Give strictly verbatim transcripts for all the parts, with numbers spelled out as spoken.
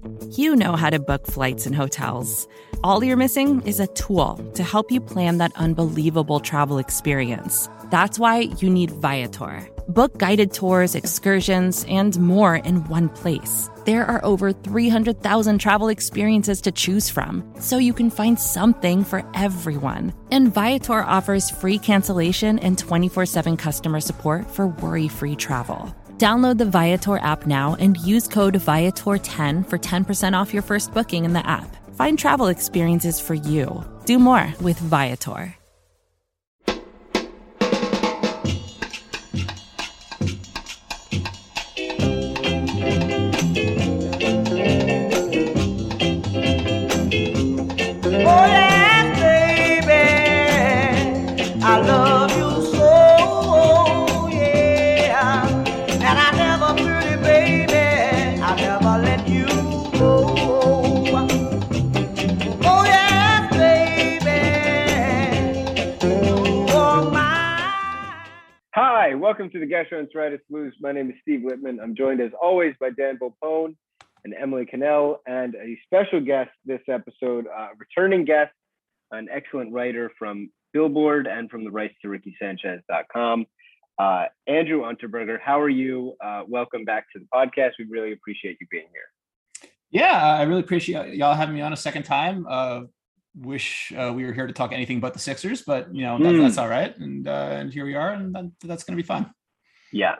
You know how to book flights and hotels. All you're missing is a tool to help you plan that unbelievable travel experience. That's why you need Viator. Book guided tours, excursions, and more in one place. There are over three hundred thousand travel experiences to choose from, so you can find something for everyone. And Viator offers free cancellation and twenty-four seven customer support for worry-free travel. Download the Viator app now and use code Viator ten for ten percent off your first booking in the app. Find travel experiences for you. Do more with Viator. Welcome to the Gastroenteritis Blues. My name is Steve Whitman. I'm joined as always by Dan Bopone and Emily Cannell, and a special guest this episode, uh, returning guest, an excellent writer from Billboard and from the rights to Ricky Sanchez dot com, uh, Andrew Unterberger. How are you? Uh, welcome back to the podcast. We really appreciate you being here. Yeah, I really appreciate y'all having me on a second time. Uh, wish uh, we were here to talk anything but the Sixers, but you know that, mm. that's all right. And uh, and here we are, and that, that's going to be fun. Yeah,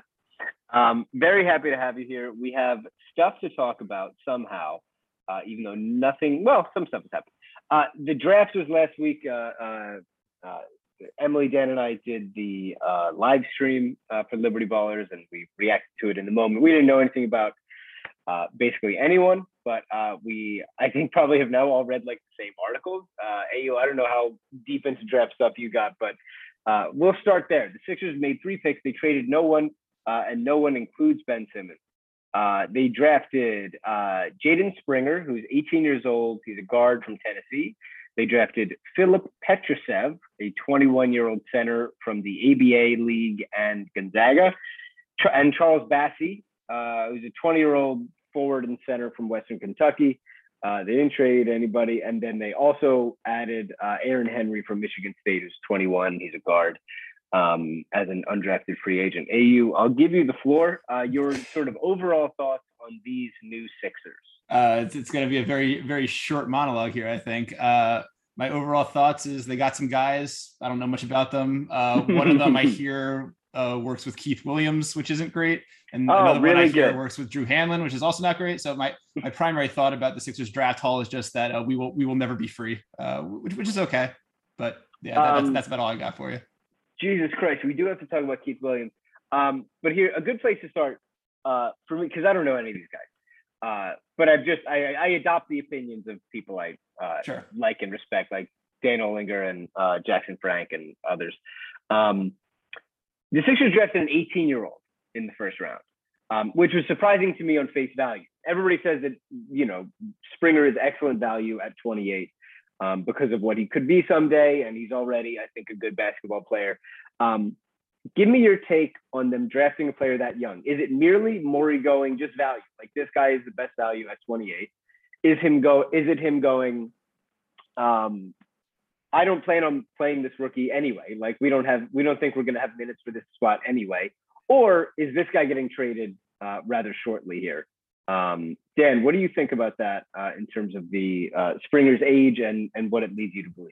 um, very happy to have you here. We have stuff to talk about somehow, uh, even though nothing. Well, some stuff has happened. Uh, the draft was last week. Uh, uh, uh, Emily, Dan, and I did the uh, live stream uh, for Liberty Ballers, and we reacted to it in the moment. We didn't know anything about uh, basically anyone, but uh, we, I think, probably have now all read like the same articles. Uh, A U, I don't know how deep into draft stuff you got, but uh, we'll start there. The Sixers made three picks. They traded no one, uh, and no one includes Ben Simmons. Uh, they drafted uh, Jaden Springer, who's eighteen years old. He's a guard from Tennessee. They drafted Philip Petrusev, a twenty-one-year-old center from the A B A League and Gonzaga, and Charles Bassey, uh, who's a twenty-year-old forward and center from Western Kentucky. Uh, they didn't trade anybody. And then they also added uh, Aaron Henry from Michigan State, who's twenty-one. He's a guard um, as an undrafted free agent. A U, I'll give you the floor. Uh, your sort of overall thoughts on these new Sixers. Uh, it's it's going to be a very, very short monologue here, I think. Uh, my overall thoughts is they got some guys. I don't know much about them. Uh, one of them I hear uh, works with Keith Williams, which isn't great. And oh, another really one I hear good. works with Drew Hanlon, which is also not great. So my my primary thought about the Sixers draft haul is just that uh, we will we will never be free, uh, which, which is okay. But yeah, that, um, that's, that's about all I got for you. Jesus Christ, we do have to talk about Keith Williams. Um, but here, a good place to start uh, for me, because I don't know any of these guys. Uh, but I've just, I, I adopt the opinions of people I uh, sure. like and respect, like Dan Olinger and uh, Jackson Frank and others. Um, the Sixers drafted an eighteen-year-old in the first round, um, which was surprising to me on face value. Everybody says that, you know, Springer is excellent value at twenty-eight um, because of what he could be someday, and he's already, I think, a good basketball player. Um, Give me your take on them drafting a player that young. Is it merely Morey going just value? Like this guy is the best value at twenty-eight. Is him go? Is it him going? Um, I don't plan on playing this rookie anyway. Like we don't have, we don't think we're going to have minutes for this spot anyway. Or is this guy getting traded uh, rather shortly here? Um, Dan, what do you think about that uh, in terms of the uh, Springer's age and and what it leads you to believe?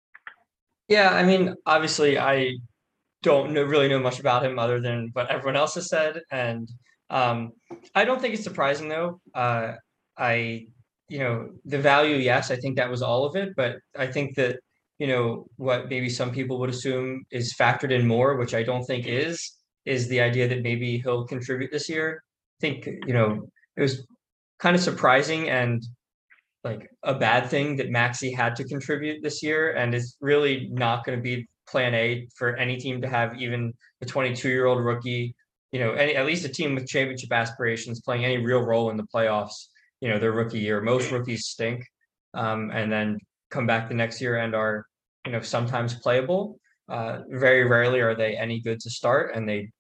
Yeah, I mean, obviously, I. don't know, really know much about him other than what everyone else has said. And um, I don't think it's surprising though. Uh, I, you know, the value, yes, I think that was all of it. But I think that, you know, what maybe some people would assume is factored in more, which I don't think is, is the idea that maybe he'll contribute this year. I think, you know, it was kind of surprising and like a bad thing that Maxey had to contribute this year. And it's really not going to be plan A for any team to have even a twenty-two-year-old rookie, you know, any at least a team with championship aspirations playing any real role in the playoffs, you know, their rookie year. Most rookies stink um, and then come back the next year and are, you know, sometimes playable. Uh, very rarely are they any good to start, and they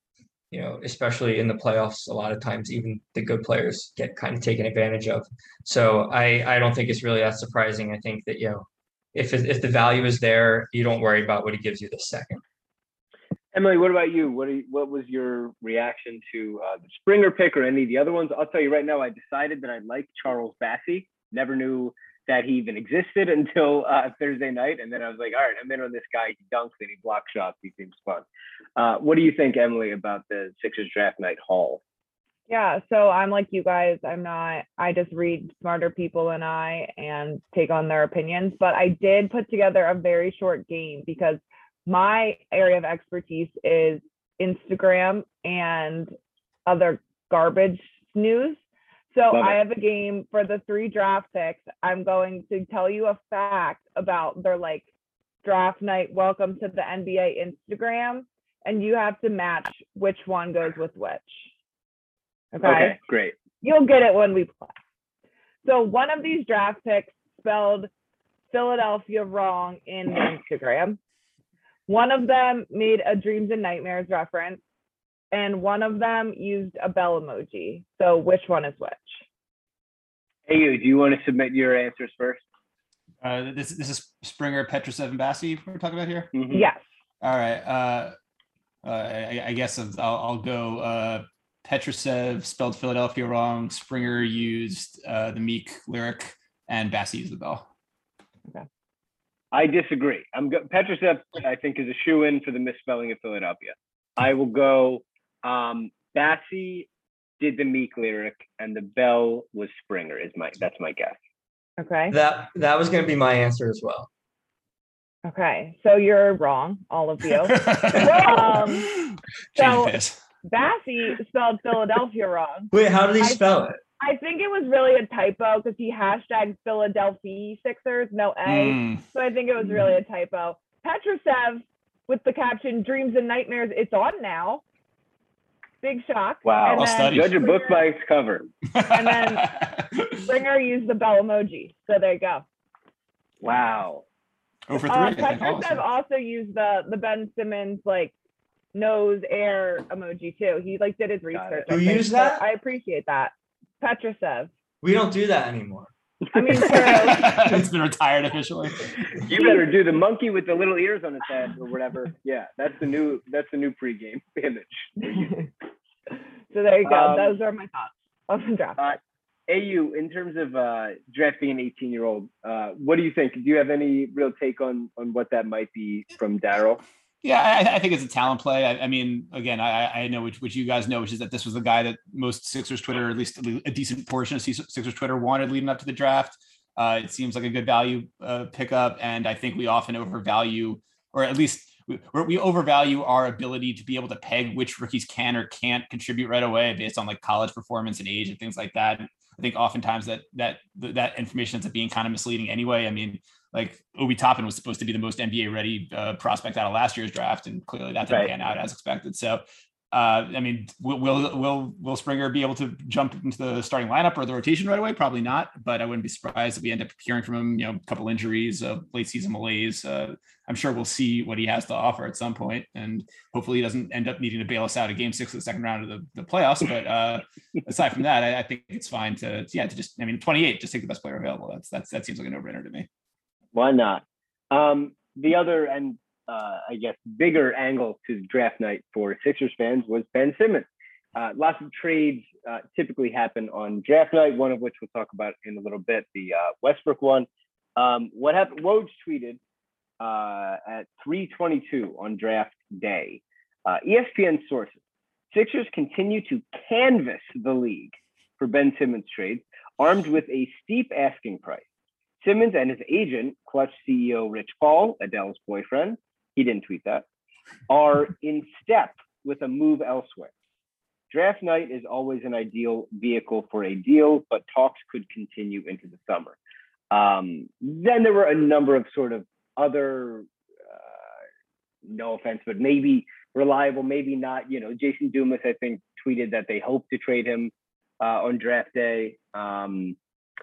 you know, especially in the playoffs, a lot of times even the good players get kind of taken advantage of. So I I don't think it's really that surprising. I think that, you know, if it, if the value is there, you don't worry about what he gives you the second. Emily, what about you? What are you, what was your reaction to uh, the Springer pick or any of the other ones? I'll tell you right now, I decided that I like Charles Bassey. Never knew that he even existed until uh, Thursday night. And then I was like, all right, I'm in on this guy. He dunks and he blocks shots. He seems fun. Uh, what do you think, Emily, about the Sixers draft night haul? Yeah, so I'm like you guys. I'm not, I just read smarter people than I and take on their opinions. But I did put together a very short game because my area of expertise is Instagram and other garbage news. So Love I it. have a game for the three draft picks. I'm going to tell you a fact about their like draft night welcome to the N B A Instagram, and you have to match which one goes with which. Okay. Okay, great. You'll get it when we play. So one of these draft picks spelled Philadelphia wrong in the Instagram. One of them made a dreams and nightmares reference, and one of them used a bell emoji. So which one is which? Hey, you, do you want to submit your answers first? Uh, this this is Springer, Petrushev, and Bassey we're talking about here. Mhm. Yes. All right. Uh, uh, I, I guess I'll, I'll go. Uh, Petrushev spelled Philadelphia wrong. Springer used uh, the Meek lyric, and Bassey used the bell. I disagree. I'm go- Petrushev, I think, is a shoe-in for the misspelling of Philadelphia. I will go. Um, Bassey did the Meek lyric, and the bell was Springer. Is my that's my guess. Okay. That that was going to be my answer as well. Okay. So you're wrong, all of you. Um, so Bassey spelled Philadelphia wrong. Wait, how did he I spell it? I think it was really a typo because he hashtagged Philadelphia Sixers, no A. Mm. So I think it was really a typo. Petrushev with the caption "Dreams and Nightmares." It's on now. Big shock. Wow. And Well then studied. Judge a book by Springer- its cover. And then Springer used the bell emoji. So there you go. Wow. Over three. Uh, I think, Petrushev also. also used the the Ben Simmons like nose air emoji too. He like did his Got research. it. I Who think. used So that? I appreciate that. Petrushev. We don't do that anymore. I mean, true. It's been retired officially. You better do the monkey with the little ears on his head or whatever. Yeah, that's the new that's the new pregame image. So there you go. Um, Those are my thoughts on the draft. Uh, A U, in terms of uh, drafting an eighteen-year-old, uh, what do you think? Do you have any real take on on what that might be from Daryl? Yeah, I, I think it's a talent play. I, I mean, again, I, I know which, which you guys know, which is that this was the guy that most Sixers Twitter, or at least a decent portion of Sixers Twitter, wanted leading up to the draft. Uh, it seems like a good value uh, pickup, and I think we often overvalue, or at least we, we overvalue our ability to be able to peg which rookies can or can't contribute right away based on like college performance and age and things like that. I think oftentimes that that that information ends up being kind of misleading anyway. I mean, like Obi Toppin was supposed to be the most N B A ready uh, prospect out of last year's draft, and clearly that didn't Right. pan out as expected. So, uh, I mean, will, will will will Springer be able to jump into the starting lineup or the rotation right away? Probably not, but I wouldn't be surprised if we end up hearing from him. You know, a couple injuries, uh, late season malaise. Uh, I'm sure we'll see what he has to offer at some point, and hopefully he doesn't end up needing to bail us out of Game Six of the second round of the, the playoffs. But uh, aside from that, I, I think it's fine to yeah to just I mean twenty-eight, just take the best player available. That's that's that seems like a no-brainer to me. Why not? Um, the other and uh, I guess bigger angle to draft night for Sixers fans was Ben Simmons. Uh, lots of trades uh, typically happen on draft night, one of which we'll talk about in a little bit, the uh, Westbrook one. Um, what happened? Woj tweeted uh, at three twenty-two on draft day. Uh, E S P N sources: Sixers continue to canvass the league for Ben Simmons trades, armed with a steep asking price. Simmons and his agent, Clutch C E O Rich Paul, Adele's boyfriend, he didn't tweet that, are in step with a move elsewhere. Draft night is always an ideal vehicle for a deal, but talks could continue into the summer. Um, then there were a number of sort of other, uh, no offense, but maybe reliable, maybe not. You know, Jason Dumas, I think, tweeted that they hope to trade him uh, on draft day. Um,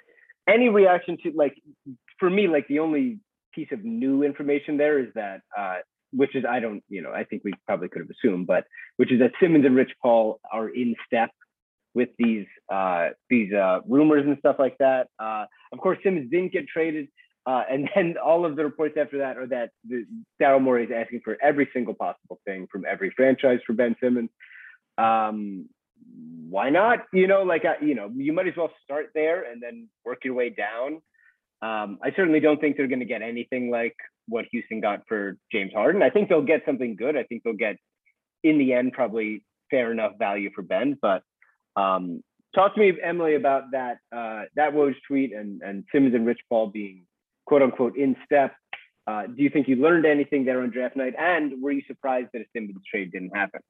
Any reaction to, like, for me, like the only piece of new information there is that uh, which is I don't, you know, I think we probably could have assumed, but which is that Simmons and Rich Paul are in step with these uh, these uh, rumors and stuff like that. Uh, of course, Simmons didn't get traded, uh, and then all of the reports after that are that the, Daryl Morey is asking for every single possible thing from every franchise for Ben Simmons. Um, why not? You know, like uh, you know, you might as well start there and then work your way down. Um, I certainly don't think they're going to get anything like what Houston got for James Harden. I think they'll get something good. I think they'll get, in the end, probably fair enough value for Ben. But um, talk to me, Emily, about that uh, that Woj tweet and and Simmons and Rich Paul being quote unquote in step. Uh, do you think you learned anything there on draft night? And were you surprised that a Simmons trade didn't happen?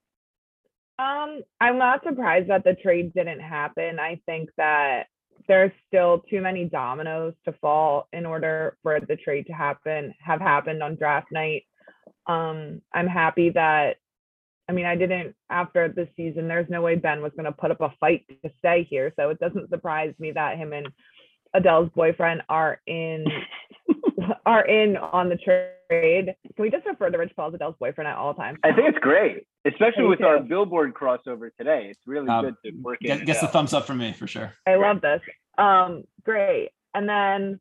Um, I'm not surprised that the trade didn't happen. I think that there's still too many dominoes to fall in order for the trade to happen, have happened on draft night. Um, I'm happy that, I mean, I didn't, after the season, there's no way Ben was going to put up a fight to stay here. So it doesn't surprise me that him and Adele's boyfriend are in, are in on the trade. Can we just refer to Rich Paul as Adele's boyfriend at all times? I think it's great, especially Me with too. our Billboard crossover today. It's really Um, good to work Get, in. gets the thumbs up from me for sure. I love this. Um, great. And then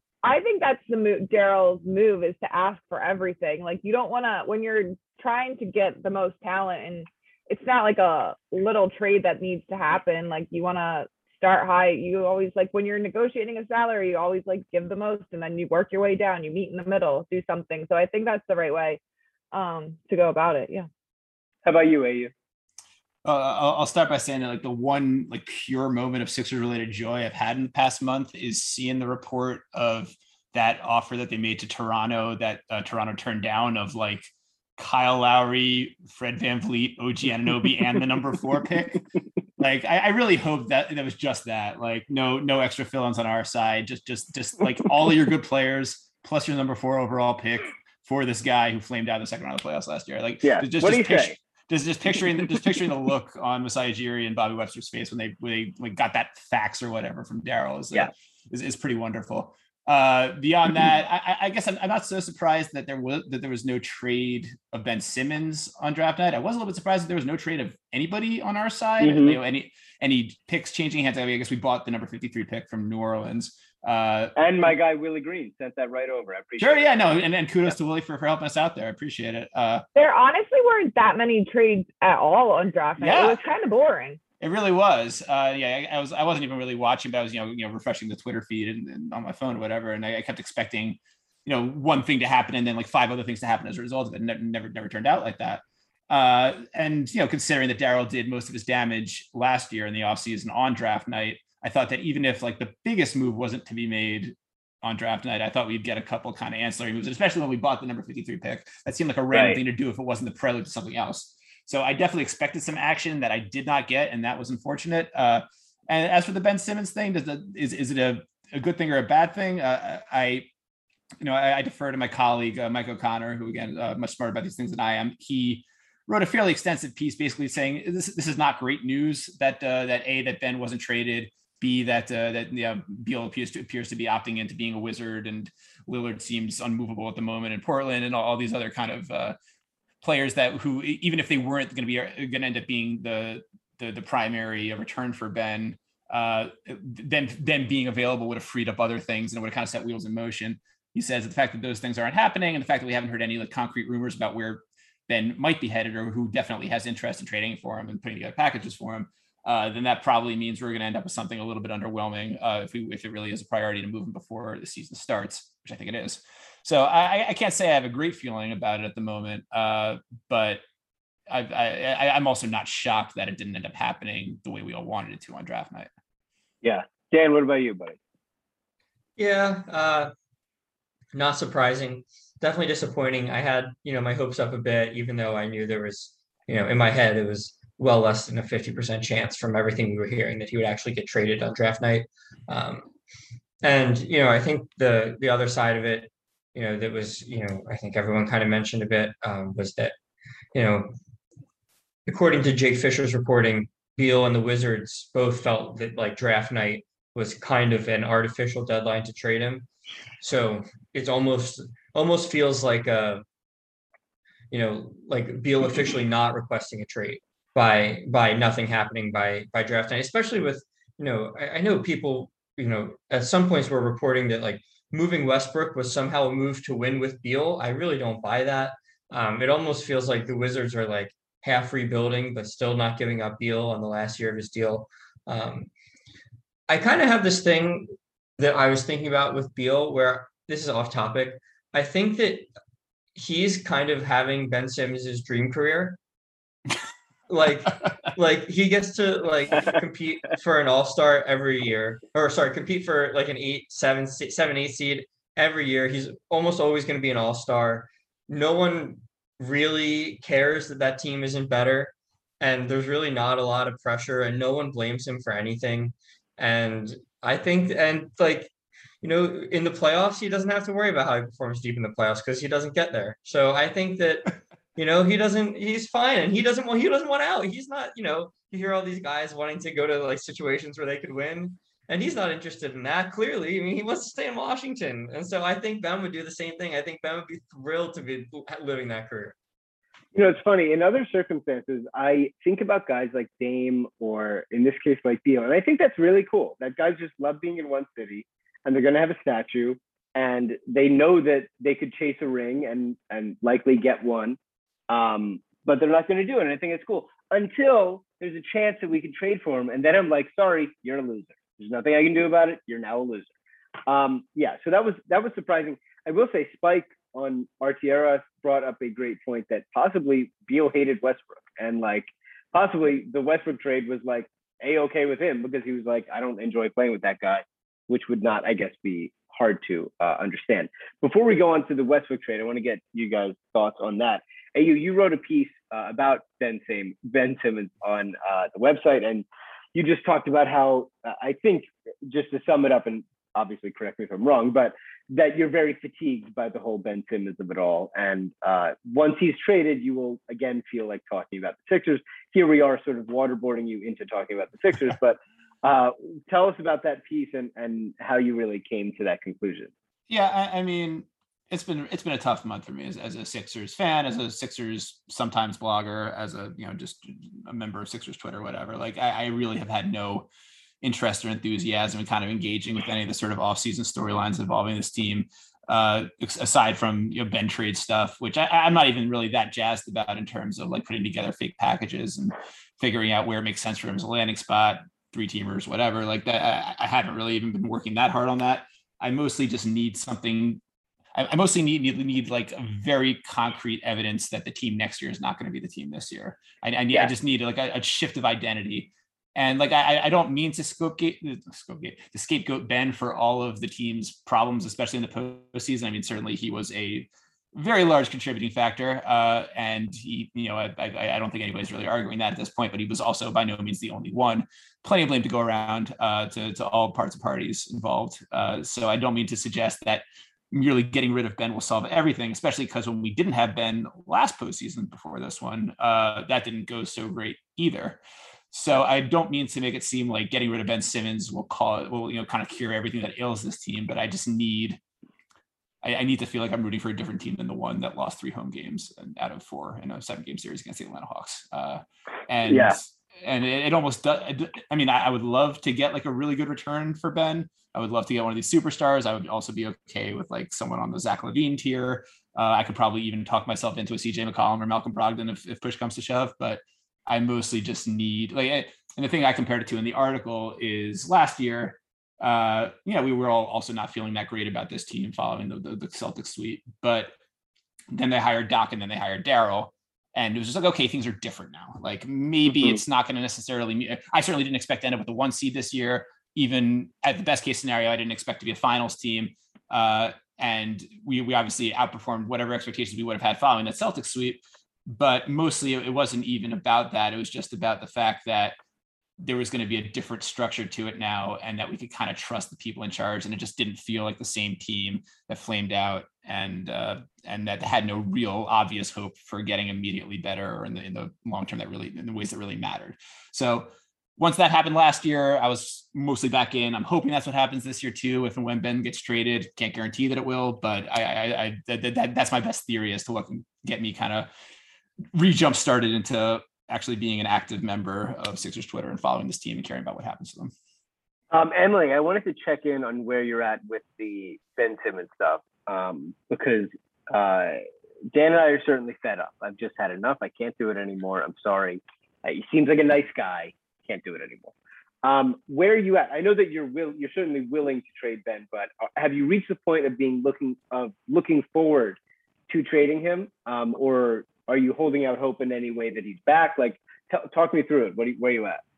I think that's the move. Daryl's move is to ask for everything. Like you don't want to, when you're trying to get the most talent, and it's not like a little trade that needs to happen. Like you want to start high. You always like when you're negotiating a salary, you always like give the most, and then you work your way down. You meet in the middle, do something. So I think that's the right way um, to go about it. Yeah. How about you, A U? Uh, I'll, I'll start by saying that like the one like pure moment of Sixers related joy I've had in the past month is seeing the report of that offer that they made to Toronto that uh, Toronto turned down of like Kyle Lowry, Fred VanVleet, O G Anunoby, and the number four pick. Like I, I really hope that that was just that. Like no no extra fill-ins on our side. Just just just like all of your good players plus your number four overall pick for this guy who flamed out in the second round of the playoffs last year. Like yeah. just, what do you just picture, say? Just, just picturing just picturing the look on Masai Ujiri and Bobby Webster's face when they when they like, got that fax or whatever from Daryl is, uh, yeah. is is pretty wonderful. Uh, beyond that, I, I guess I'm, I'm not so surprised that there was that there was no trade of Ben Simmons on draft night. I was a little bit surprised that there was no trade of anybody on our side. Mm-hmm. You know, any any picks changing hands. I, mean, I guess we bought the number fifty-three pick from New Orleans. Uh, and my guy Willie Green sent that right over. I appreciate sure, it. yeah, no, and, and kudos yeah. to Willie for, for helping us out there. I appreciate it. Uh, there honestly weren't that many trades at all on draft night. Yeah. It was kind of boring. It really was. Uh, yeah, I, I was. I wasn't even really watching, but I was, you know, you know, refreshing the Twitter feed and, and on my phone or whatever, and I, I kept expecting, you know, one thing to happen and then like five other things to happen as a result of it. Never, never, never turned out like that. Uh, and you know, considering that Daryl did most of his damage last year in the offseason on draft night, I thought that even if like the biggest move wasn't to be made on draft night, I thought we'd get a couple kind of ancillary moves, especially when we bought the number fifty-three pick. That seemed like a random right. thing to do if it wasn't the prelude to something else. So I definitely expected some action that I did not get, and that was unfortunate. Uh, and as for the Ben Simmons thing, does the, is is it a, a good thing or a bad thing? Uh, I, you know, I, I defer to my colleague uh, Mike O'Connor, who again uh, much smarter about these things than I am. He wrote a fairly extensive piece, basically saying this this is not great news that uh, that a that Ben wasn't traded. B that uh, that you know, Beal appears to appears to be opting into being a Wizard, and Lillard seems unmovable at the moment in Portland, and all, all these other kind of uh, players that who even if they weren't going to be going to end up being the the, the primary return for Ben, uh, then then being available would have freed up other things and it would have kind of set wheels in motion. He says the fact that those things aren't happening and the fact that we haven't heard any like concrete rumors about where Ben might be headed or who definitely has interest in trading for him and putting together packages for him. Uh, then that probably means we're going to end up with something a little bit underwhelming uh, if we if it really is a priority to move him before the season starts, which I think it is. So I, I can't say I have a great feeling about it at the moment, uh, but I, I, I'm also not shocked that it didn't end up happening the way we all wanted it to on draft night. Yeah, Dan, what about you, buddy? Yeah, uh, not surprising. Definitely disappointing. I had you know my hopes up a bit, even though I knew there was you know in my head it was well less than a fifty percent chance from everything we were hearing that he would actually get traded on draft night. Um, and, you know, I think the the other side of it, you know, that was, you know, I think everyone kind of mentioned a bit um, was that, you know, according to Jake Fisher's reporting, Beal and the Wizards both felt that like draft night was kind of an artificial deadline to trade him. So it's almost almost feels like a you know, like Beal officially not requesting a trade by by nothing happening by by draft night, especially with, you know, I, I know people, you know, at some points were reporting that like moving Westbrook was somehow a move to win with Beal. I really don't buy that. Um, it almost feels like the Wizards are like half rebuilding, but still not giving up Beal on the last year of his deal. Um, I kind of have this thing that I was thinking about with Beal, where this is off topic. I think that he's kind of having Ben Simmons' dream career. Like, like he gets to like compete for an all-star every year, or sorry, compete for like an eight, seven, six, seven, eight seed every year. He's almost always going to be an all-star. No one really cares that that team isn't better, and there's really not a lot of pressure, and no one blames him for anything. And I think, and like, you know, in the playoffs, he doesn't have to worry about how he performs deep in the playoffs because he doesn't get there. So I think that, you know, he doesn't, he's fine. And he doesn't want, he doesn't want out. He's not, you know, you hear all these guys wanting to go to like situations where they could win, and he's not interested in that. Clearly, I mean, he wants to stay in Washington. And so I think Ben would do the same thing. I think Ben would be thrilled to be living that career. You know, it's funny. In other circumstances, I think about guys like Dame, or in this case, like Beal, and I think that's really cool. That guys just love being in one city, and they're going to have a statue, and they know that they could chase a ring and and likely get one, um, but they're not going to do it. And I think it's cool until there's a chance that we can trade for him, and then I'm like, sorry, you're a loser. There's nothing I can do about it. You're now a loser. Um, yeah, so that was that was surprising. I will say, Spike on Artiera brought up a great point that possibly Beal hated Westbrook, and like possibly the Westbrook trade was like a-okay with him because he was like, I don't enjoy playing with that guy, which would not, I guess, be hard to uh, understand. Before we go on to the Westbrook trade, I want to get you guys' thoughts on that. Hey, you, you wrote a piece uh, about Ben, Sim- Ben Simmons on uh, the website, and you just talked about how, uh, I think, just to sum it up, and obviously correct me if I'm wrong, but that you're very fatigued by the whole Ben Simmons of it all. And uh, once he's traded, you will again feel like talking about the Sixers. Here we are sort of waterboarding you into talking about the Sixers, but uh, tell us about that piece and, and how you really came to that conclusion. Yeah, I, I mean, it's been it's been a tough month for me as, as a Sixers fan, as a Sixers sometimes blogger, as a, you know, just a member of Sixers Twitter, whatever. Like I, I really have had no interest or enthusiasm in kind of engaging with any of the sort of off-season storylines involving this team, uh, aside from, you know, Ben trade stuff, which I, I'm not even really that jazzed about in terms of like putting together fake packages and figuring out where it makes sense for him as a landing spot, three teamers, whatever like that. I, I haven't really even been working that hard on that. I mostly just need something. I, I mostly need, need need like a very concrete evidence that the team next year is not going to be the team this year. I, I need. Yeah. I just need like a, a shift of identity. And like, I, I don't mean to scapegoat, scapegoat, to scapegoat Ben for all of the team's problems, especially in the postseason. I mean, certainly he was a very large contributing factor. Uh, and he, you know, I, I, I don't think anybody's really arguing that at this point, but he was also by no means the only one. Plenty of blame to go around uh, to, to all parts and parties involved. Uh, so I don't mean to suggest that merely getting rid of Ben will solve everything, especially because when we didn't have Ben last postseason before this one, uh, that didn't go so great either. So I don't mean to make it seem like getting rid of Ben Simmons will call it, will, you know, kind of cure everything that ails this team. But I just need, I, I need to feel like I'm rooting for a different team than the one that lost three home games out of four in a seven game series against the Atlanta Hawks. Uh, and yeah. and it, it almost does. I mean, I, I would love to get like a really good return for Ben. I would love to get one of these superstars. I would also be okay with like someone on the Zach LaVine tier. Uh, I could probably even talk myself into a C J McCollum or Malcolm Brogdon if, if push comes to shove, but I mostly just need like, and the thing I compared it to in the article is last year, uh, you know, we were all also not feeling that great about this team following the, the, the Celtics sweep, but then they hired Doc and then they hired Daryl, and it was just like, okay, things are different now. Like maybe mm-hmm. it's not going to necessarily, I certainly didn't expect to end up with the one seed this year. Even at the best case scenario, I didn't expect to be a finals team. Uh, and we, we obviously outperformed whatever expectations we would have had following that Celtics sweep. But mostly it wasn't even about that. It was just about the fact that there was going to be a different structure to it now, and that we could kind of trust the people in charge. And it just didn't feel like the same team that flamed out and uh, and that had no real obvious hope for getting immediately better or in the in the long term that really in the ways that really mattered. So once that happened last year, I was mostly back in. I'm hoping that's what happens this year too. If and when Ben gets traded, can't guarantee that it will, but I, I, I that, that, that's my best theory as to what can get me kind of re-jump started into actually being an active member of Sixers Twitter and following this team and caring about what happens to them. Um, Emily, I wanted to check in on where you're at with the Ben Simmons stuff, um, because uh, Dan and I are certainly fed up. I've just had enough. I can't do it anymore. I'm sorry. Uh, he seems like a nice guy. Can't do it anymore. Um, where are you at? I know that you're will you're certainly willing to trade Ben, but have you reached the point of being looking of looking forward to trading him, um, or are you holding out hope in any way that he's back? Like, t- talk me through it. What are you, where are you at?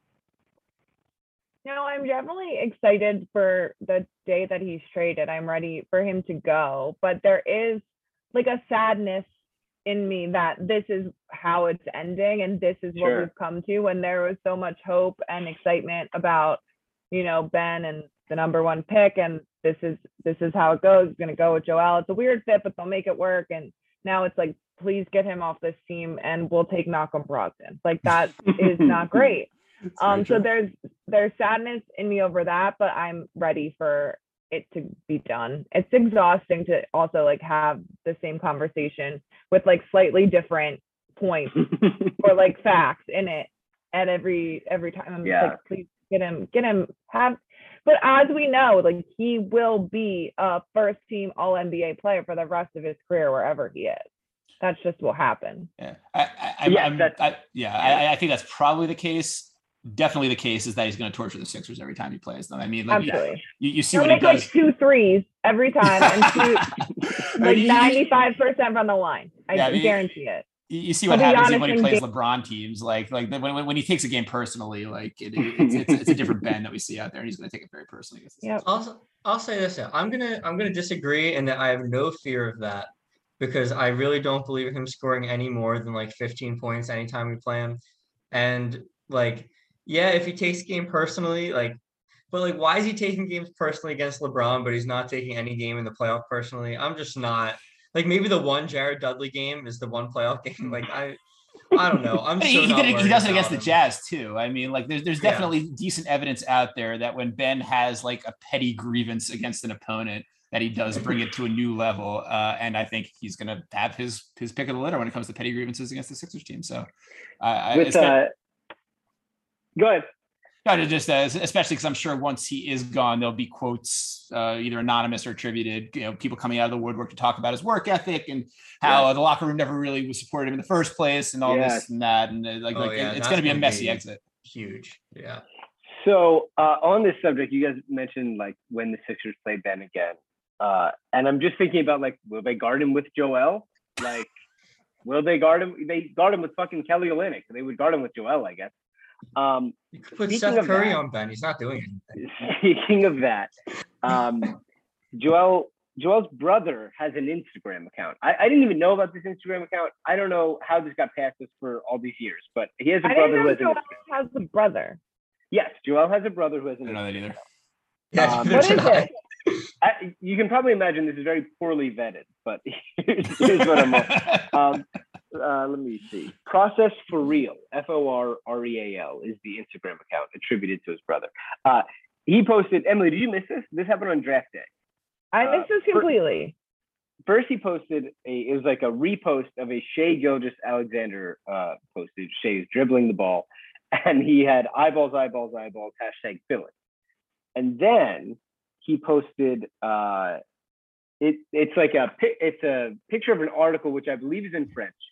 No, I'm definitely excited for the day that he's traded. I'm ready for him to go, but there is like a sadness in me that this is how it's ending and this is what Sure. we've come to, when there was so much hope and excitement about, you know, Ben and the number one pick, and this is this is how it goes. It's going to go with Joel. It's a weird fit, but they'll make it work. And now it's like, please get him off this team and we'll take Malcolm Brogdon. Like, that is not great. Um, so there's there's sadness in me over that, but I'm ready for it to be done. It's exhausting to also like have the same conversation with like slightly different points or like facts in it at every every time. I'm Yeah. just like, please get him, get him, have. But as we know, like, he will be a first team All N B A player for the rest of his career wherever he is. That's just what happened. Yeah, I, I, I, Yeah, I'm, that's- I, yeah, I, I think that's probably the case. Definitely the case is that he's going to torture the Sixers every time he plays them. I mean, like, you, Absolutely. you, you see He'll what he make like does. two threes every time and shoot Right, like you- you- ninety-five percent from the line. I Yeah, I mean, guarantee it. You you see what He'll be happens honest when he in plays game- LeBron teams. Like, like when, when, when he takes a game personally, like it, it's, it's, it's a different Ben that we see out there, and he's going to take it very personally. against the Yep. Also, I'll say this: I'm gonna I'm gonna disagree, and that I have no fear of that because I really don't believe in him scoring any more than like fifteen points anytime we play him. And like, yeah, if he takes a game personally, like, but like, why is he taking games personally against LeBron, but he's not taking any game in the playoff personally? I'm just not like maybe the one Jared Dudley game is the one playoff game. Like I, I don't know. I'm But so he, he, not did it, he worried does it against the about him. Jazz too. I mean, like there's there's Yeah. definitely decent evidence out there that when Ben has like a petty grievance against an opponent, that he does bring it to a new level. Uh, and I think he's going to have his his pick of the litter when it comes to petty grievances against the Sixers team. So, uh, I- With espe- uh, go ahead. no, to just uh, especially because I'm sure once he is gone, there'll be quotes, uh, either anonymous or attributed, you know, people coming out of the woodwork to talk about his work ethic and how Yeah. uh, the locker room never really was supported him in the first place, and all Yeah. this and that, and uh, like, Oh, like yeah, it- it's that's going to be a gonna messy be- exit. Huge. Yeah. So uh, on this subject, you guys mentioned like when the Sixers play Ben again, uh, and I'm just thinking about like, will they guard him with Joel? Like, will they guard him? They guard him with fucking Kelly Olynyk. They would guard him with Joel, I guess. Um, You could put Speaking Seth of Curry that- on Ben. He's not doing anything. speaking of that, um, Joel Joel's brother has an Instagram account. I, I didn't even know about this Instagram account. I don't know how this got past us for all these years, but he has a I brother didn't who know has an Joel Instagram. has a brother. Yes, Joel has a brother who has I an don't know Instagram. that either. Yeah. Um, neither What did is I. it? I, you can probably imagine this is very poorly vetted, but here's, here's what I'm. Um, uh, let me see. Process for Real, F O R R E A L, is the Instagram account attributed to his brother. Uh, he posted. Emily, did you miss this? This happened on draft day. I Uh, missed this for- completely. First, he posted a. It was like a repost of a Shea Gilgis Alexander uh, posted. Shea's dribbling the ball, and he had eyeballs, eyeballs, eyeballs. Hashtag fill it. And then he posted. Uh, it it's like a pi- it's a picture of an article which I believe is in French,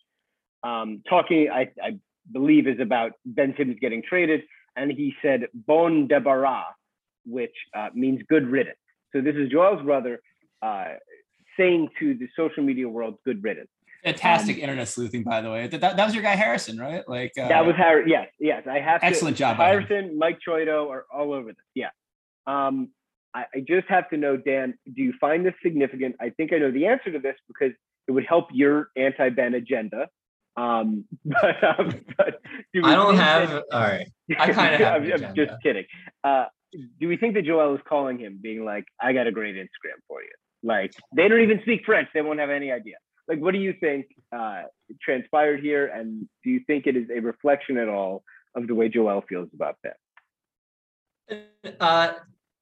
um, talking I, I believe is about Ben Simmons getting traded, and he said "bon débarras," which uh, means good riddance. So this is Joel's brother uh, saying to the social media world, "Good riddance." Fantastic Um, internet sleuthing, by the way. That, that, that was your guy Harrison, right? Like uh, That was Harry. Yes, yes. I have Excellent to. job by him. Harrison, Mike Choido are all over this. Yeah. Um, I, I just have to know, Dan, do you find this significant? I think I know the answer to this because it would help your anti-Ben agenda. Um, but, um, but do we I don't think have. that- All right. I kind of have I'm, an I'm agenda. just kidding. Uh, do we think that Joel is calling him, being like, "I got a great Instagram for you"? Like they don't even speak French; they won't have any idea. Like, what do you think uh, transpired here, and do you think it is a reflection at all of the way Joel feels about Ben? Uh,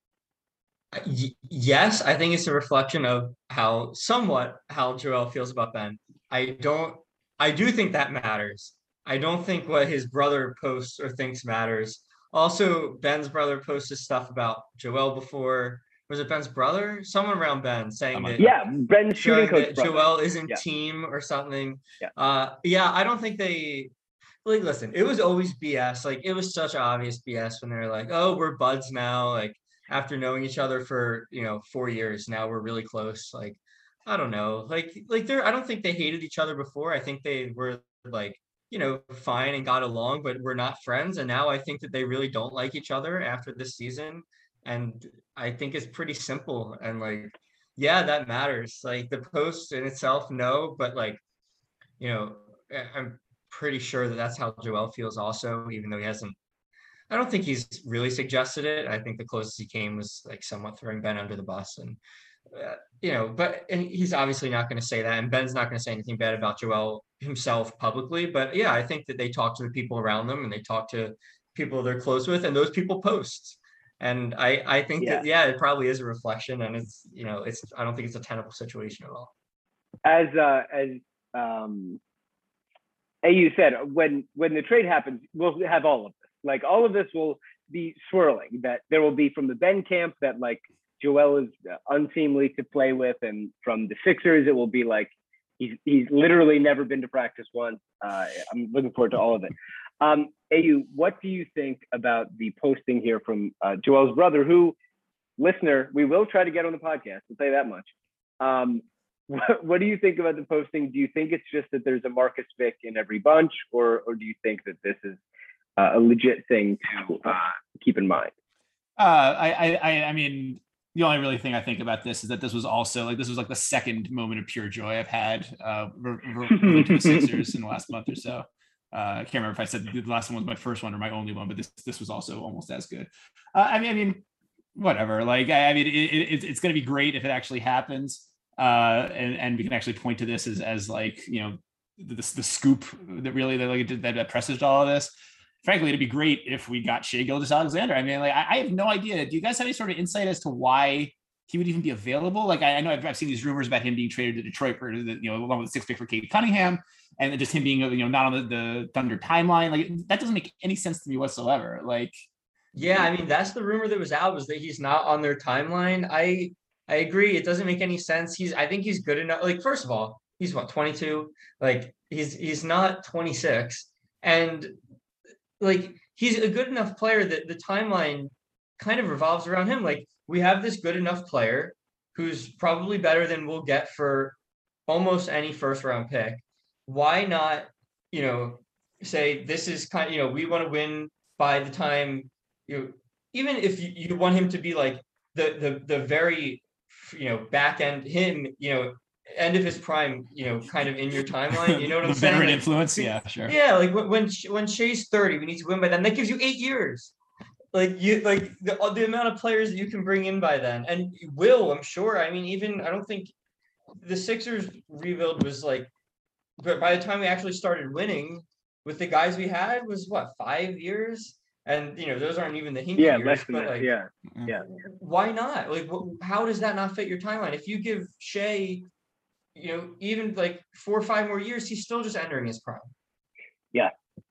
y- yes, I think it's a reflection of how somewhat how Joel feels about Ben. I don't I do think that matters. I don't think what his brother posts or thinks matters. Also, Ben's brother posted stuff about Joel before. Was it Ben's brother? Someone around Ben saying that. Yeah, Ben's shooting showing coach that brother. Joel isn't Yeah. team or something. Yeah. Uh, yeah, I don't think they like. Listen, it was always B S. Like it was such obvious B S when they're like, "Oh, we're buds now." Like after knowing each other for you know four years, now we're really close. Like I don't know. Like like they're. I don't think they hated each other before. I think they were like you know fine and got along, but we're not friends. And now I think that they really don't like each other after this season. And I think it's pretty simple and like. Yeah, that matters. Like the post in itself, no, but like, you know, I- I'm pretty sure that that's how Joel feels also, even though he hasn't. I don't think he's really suggested it. I think the closest he came was like somewhat throwing Ben under the bus, and uh, you know, but and he's obviously not going to say that, and Ben's not going to say anything bad about Joel himself publicly. But yeah, I think that they talk to the people around them, and they talk to people they're close with, and those people post. And I, I think Yeah. that, yeah, it probably is a reflection and it's, you know, it's, I don't think it's a tenable situation at all. As, uh, as, um, A U said, when, when the trade happens, we'll have all of this. Like all of this will be swirling, that there will be from the Ben camp that like Joel is unseemly to play with. And from the Sixers, it will be like, he's, he's literally never been to practice once. Uh, I'm looking forward to all of it. Um, A U, what do you think about the posting here from uh, Joel's brother, who, listener, we will try to get on the podcast, I'll say that much. Um, what, what do you think about the posting? Do you think it's just that there's a Marcus Vick in every bunch, or or do you think that this is uh, a legit thing to uh, keep in mind? Uh, I, I, I mean, the only really thing I think about this is that this was also like, this was like the second moment of pure joy I've had uh, related to the Sixers in the last month or so. Uh, I can't remember if I said the last one was my first one or my only one, but this this was also almost as good. Uh, I mean, I mean, whatever. Like, I, I mean, it, it, it's going to be great if it actually happens, uh, and and we can actually point to this as as like you know the the scoop that really that like that, that presaged all of this. Frankly, it'd be great if we got Shai Gilgeous-Alexander. I mean, like, I, I have no idea. Do you guys have any sort of insight as to why he would even be available? Like, I, I know I've, I've seen these rumors about him being traded to Detroit for, the, you know, along with the sixth pick for Cade Cunningham, and then just him being, you know, not on the, the Thunder timeline. Like, that doesn't make any sense to me whatsoever. Like, yeah, I mean, that's the rumor that was out, was that he's not on their timeline. I I agree. It doesn't make any sense. He's, I think he's good enough. Like, first of all, he's what, twenty-two? Like, he's he's not twenty-six, and like he's a good enough player that the timeline kind of revolves around him. Like, we have this good enough player who's probably better than we'll get for almost any first round pick. Why not, you know, say this is kind of, you know, we want to win by the time, you know, even if you, you want him to be like the the the very, you know, back end him, you know, end of his prime, you know, kind of in your timeline, you know what I'm the saying? veteran Like, influence, yeah, sure. Yeah, like when when when Shai's thirty, we need to win by then. That gives you eight years. Like you, like the the amount of players that you can bring in by then, and will, I'm sure. I mean, even I don't think the Sixers rebuild was like, but by the time we actually started winning with the guys we had was what, five years, and you know those aren't even the hinky Yeah, years. less than but that. like, Yeah, yeah. why not? Like, wh- how does that not fit your timeline? If you give Shai, you know, even like four or five more years, he's still just entering his prime. Yeah.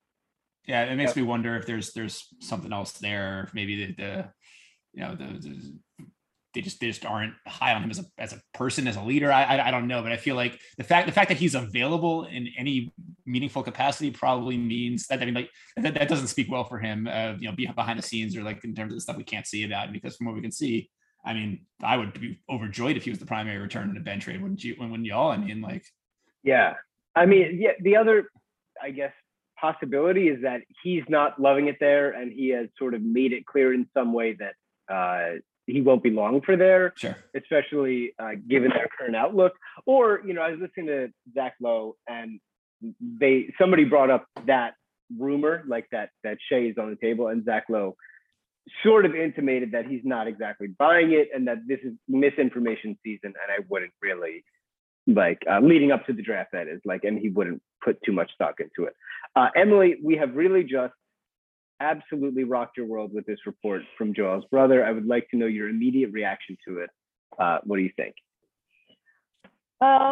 Yeah, it makes me wonder if there's there's something else there. If maybe the, the you know the, the they just they just aren't high on him as a as a person, as a leader. I, I I don't know, but I feel like the fact the fact that he's available in any meaningful capacity probably means that I mean like that, that doesn't speak well for him. Uh, you know, behind the scenes or like in terms of the stuff we can't see about him, because from what we can see, I mean, I would be overjoyed if he was the primary return in a Ben trade, wouldn't you? Wouldn't y'all? I mean, like, Yeah, I mean, yeah. The other, I guess, possibility is that he's not loving it there, and he has sort of made it clear in some way that uh, he won't be long for there, sure, especially uh, given their current outlook. Or, you know, I was listening to Zach Lowe, and they somebody brought up that rumor, like that that Shai is on the table, and Zach Lowe sort of intimated that he's not exactly buying it, and that this is misinformation season, and I wouldn't really like uh, leading up to the draft, that is, like, and he wouldn't put too much stock into it. Uh, Emily, we have really just absolutely rocked your world with this report from Joel's brother. I would like to know your immediate reaction to it. Uh, what do you think? Um,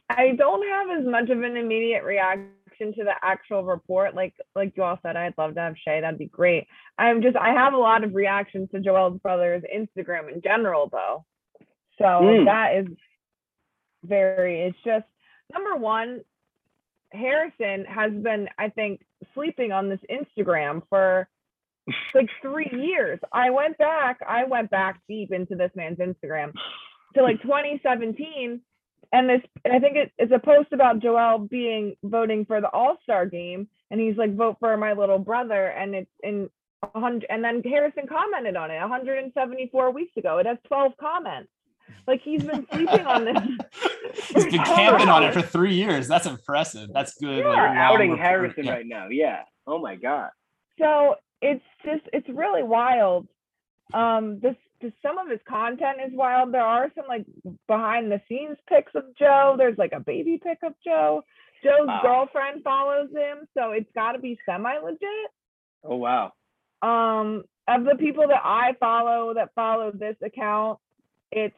I don't have as much of an immediate reaction to the actual report. Like like you all said, I'd love to have Shea. That'd be great. I'm just I have a lot of reactions to Joel's brother's Instagram in general, though. So mm. that is very. It's just number one. Harrison has been, I think, sleeping on this Instagram for like three years. I went back. I went back deep into this man's Instagram to like twenty seventeen. And this, I think it, it's a post about Joel being voting for the All-Star game. And he's like, vote for my little brother. And it's in one hundred. And then Harrison commented on it one hundred seventy-four weeks ago. It has twelve comments. Like he's been sleeping on this. He's been camping on it for three years. That's impressive. That's good. Yeah, like, outing report. Harrison yeah. right now. Yeah. Oh my God. So it's just, it's really wild. Um, this, this, some of his content is wild. There are some like behind the scenes pics of Joe. There's like a baby pic of Joe. Joe's wow. girlfriend follows him. So it's got to be semi legit. Oh, wow. Um, of the people that I follow that follow this account, it's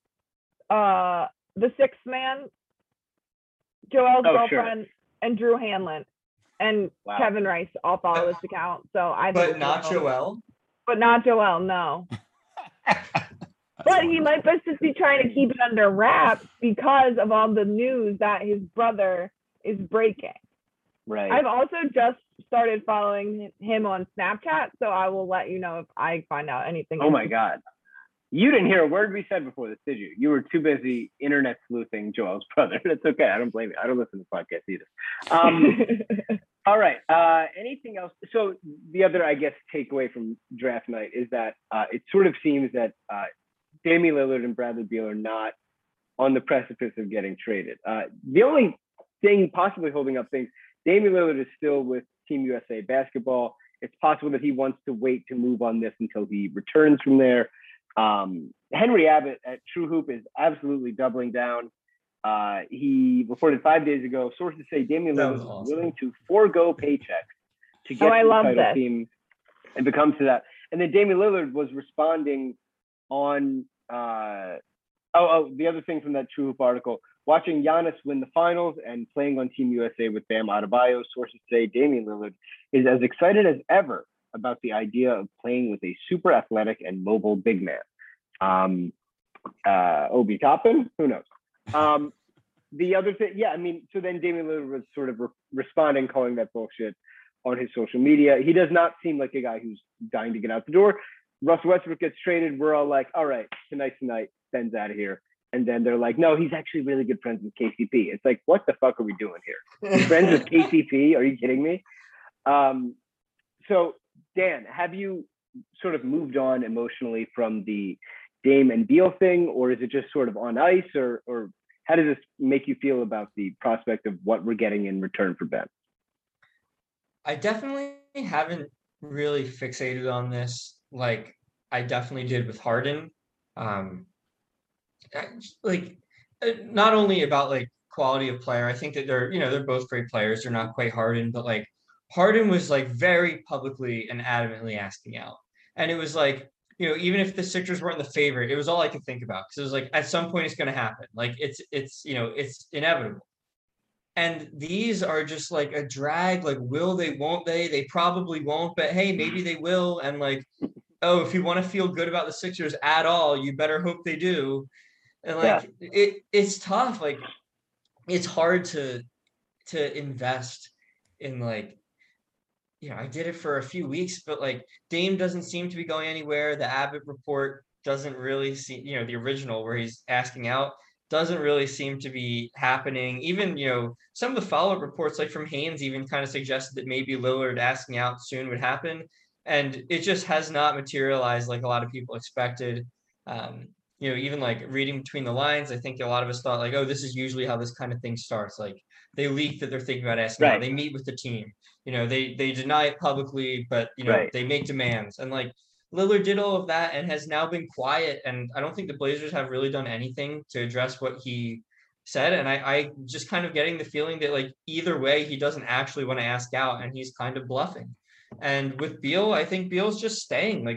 uh the sixth man, Joel's oh, girlfriend, sure. and Drew Hanlon and wow. Kevin Rice all follow this account. So I but think not Joel. Joel. But not Joel, no. But he might just be trying to keep it under wraps because of all the news that his brother is breaking. Right. I've also just started following him on Snapchat, so I will let you know if I find out anything. Oh my God. You didn't hear a word we said before this, did you? You were too busy internet sleuthing Joel's brother. That's okay. I don't blame you. I don't listen to the podcast either. Um, all right. Uh, anything else? So the other, I guess, takeaway from draft night is that uh, it sort of seems that uh, Damian Lillard and Bradley Beal are not on the precipice of getting traded. Uh, the only thing possibly holding up things, Damian Lillard is still with Team U S A Basketball. It's possible that he wants to wait to move on this until he returns from there. Um, Henry Abbott at True Hoop is absolutely doubling down. Uh, he reported five days ago, sources say Damian Lillard is awesome. willing to forego paychecks to get oh, I to the love title this. team and become to that. And then Damian Lillard was responding on, uh, oh, oh, the other thing from that True Hoop article, watching Giannis win the finals and playing on Team U S A with Bam Adebayo, sources say Damian Lillard is as excited as ever about the idea of playing with a super athletic and mobile big man. Um, uh, Obi Toppin, who knows? Um, the other thing, yeah, I mean, so then Damian Lillard was sort of re- responding, calling that bullshit on his social media. He does not seem like a guy who's dying to get out the door. Russell Westbrook gets traded. We're all like, all right, tonight's the night. Ben's out of here. And then they're like, no, he's actually really good friends with K C P. It's like, what the fuck are we doing here? He's friends with K C P? Are you kidding me? Um, so, Dan, have you sort of moved on emotionally from the Dame and Beal thing, or is it just sort of on ice, or or how does this make you feel about the prospect of what we're getting in return for Ben? I definitely haven't really fixated on this like I definitely did with Harden. Um, like not only about like quality of player, I think that they're, you know, they're both great players. They're not quite Harden, but like Harden was like very publicly and adamantly asking out. And it was like, you know, even if the Sixers weren't the favorite, it was all I could think about. Because it was like, at some point it's going to happen. Like it's, it's, you know, it's inevitable. And these are just like a drag, like, will they, won't they? They probably won't, but hey, maybe they will. And like, oh, if you want to feel good about the Sixers at all, you better hope they do. And like, yeah. it, it's tough. Like, it's hard to, to invest in like, you know, I did it for a few weeks, but like Dame doesn't seem to be going anywhere. The Abbott report doesn't really see, you know, the original where he's asking out doesn't really seem to be happening. Even, you know, some of the follow-up reports like from Haynes even kind of suggested that maybe Lillard asking out soon would happen. And it just has not materialized like a lot of people expected. Um, you know, even like reading between the lines, I think a lot of us thought like, oh, this is usually how this kind of thing starts. Like they leak that they're thinking about asking right. out. They meet with the team. You know, they they deny it publicly, but, you know, right. they make demands. And like Lillard did all of that and has now been quiet. And I don't think the Blazers have really done anything to address what he said. And I, I just kind of getting the feeling that like either way, he doesn't actually want to ask out and he's kind of bluffing. And with Beal, I think Beal's just staying. Like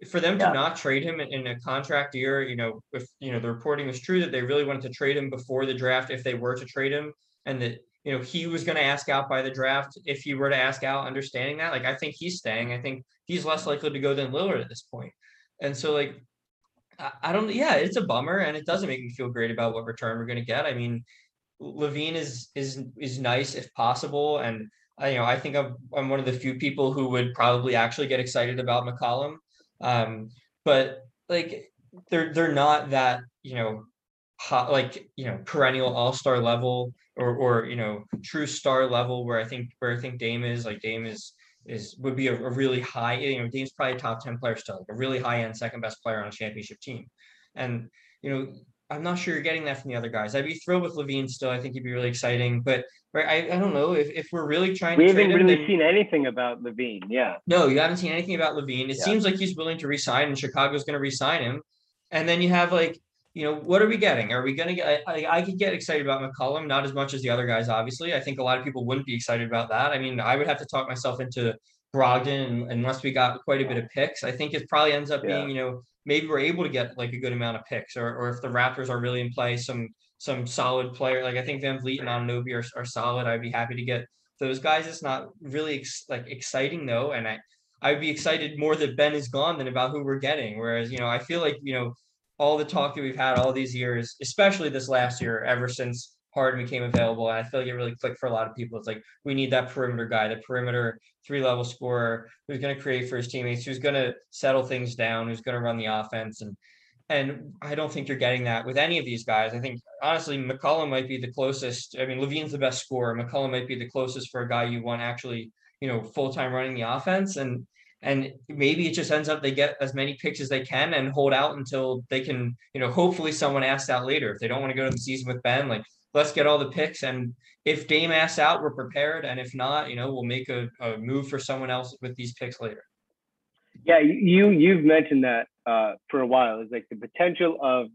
for them to Yeah. not trade him in, in a contract year, you know, if you know the reporting was true that they really wanted to trade him before the draft, if they were to trade him, and that you know he was going to ask out by the draft, if he were to ask out, understanding that, like I think he's staying. I think he's less likely to go than Lillard at this point. And so like I, I don't, yeah, it's a bummer, and it doesn't make me feel great about what return we're going to get. I mean, LaVine is is is nice if possible, and I, you know I think I'm I'm one of the few people who would probably actually get excited about McCollum. Um, but like they're they're not that, you know, hot, like, you know, perennial all-star level or or you know, true star level where I think where I think Dame is. Like Dame is is would be a, a really high, you know, Dame's probably a top ten player still, like a really high-end second best player on a championship team. And you know, I'm not sure you're getting that from the other guys. I'd be thrilled with LaVine still. I think he'd be really exciting. But right, I, I don't know if, if we're really trying We to trade haven't him, really then- seen anything about LaVine. Yeah. No, you haven't seen anything about LaVine. It Yeah. seems like he's willing to resign, and Chicago's going to resign him. And then you have like, you know, what are we getting? Are we going to get? I, I could get excited about McCollum, not as much as the other guys. Obviously, I think a lot of people wouldn't be excited about that. I mean, I would have to talk myself into Brogdon unless we got quite a bit of picks. I think it probably ends up Yeah. being, you know, maybe we're able to get like a good amount of picks, or or if the Raptors are really in play, some some solid player. Like I think Van Vliet and Anunoby are, are solid. I'd be happy to get those guys. It's not really ex- like exciting though, and I I'd be excited more that Ben is gone than about who we're getting. Whereas, you know, I feel like, you know, all the talk that we've had all these years, especially this last year, ever since Harden became available, and I feel like it really clicked for a lot of people. It's like we need that perimeter guy, the perimeter three-level scorer who's going to create for his teammates, who's going to settle things down, who's going to run the offense. And and I don't think you're getting that with any of these guys. I think, honestly, McCollum might be the closest. I mean, LaVine's the best scorer. McCollum might be the closest for a guy you want actually, you know, full-time running the offense. And and maybe it just ends up they get as many picks as they can and hold out until they can, you know, hopefully someone asks out later. If they don't want to go to the season with Ben, like, let's get all the picks. And if Dame asks out, we're prepared. And if not, you know, we'll make a, a move for someone else with these picks later. Yeah, you you've mentioned that uh, for a while. It's like the potential of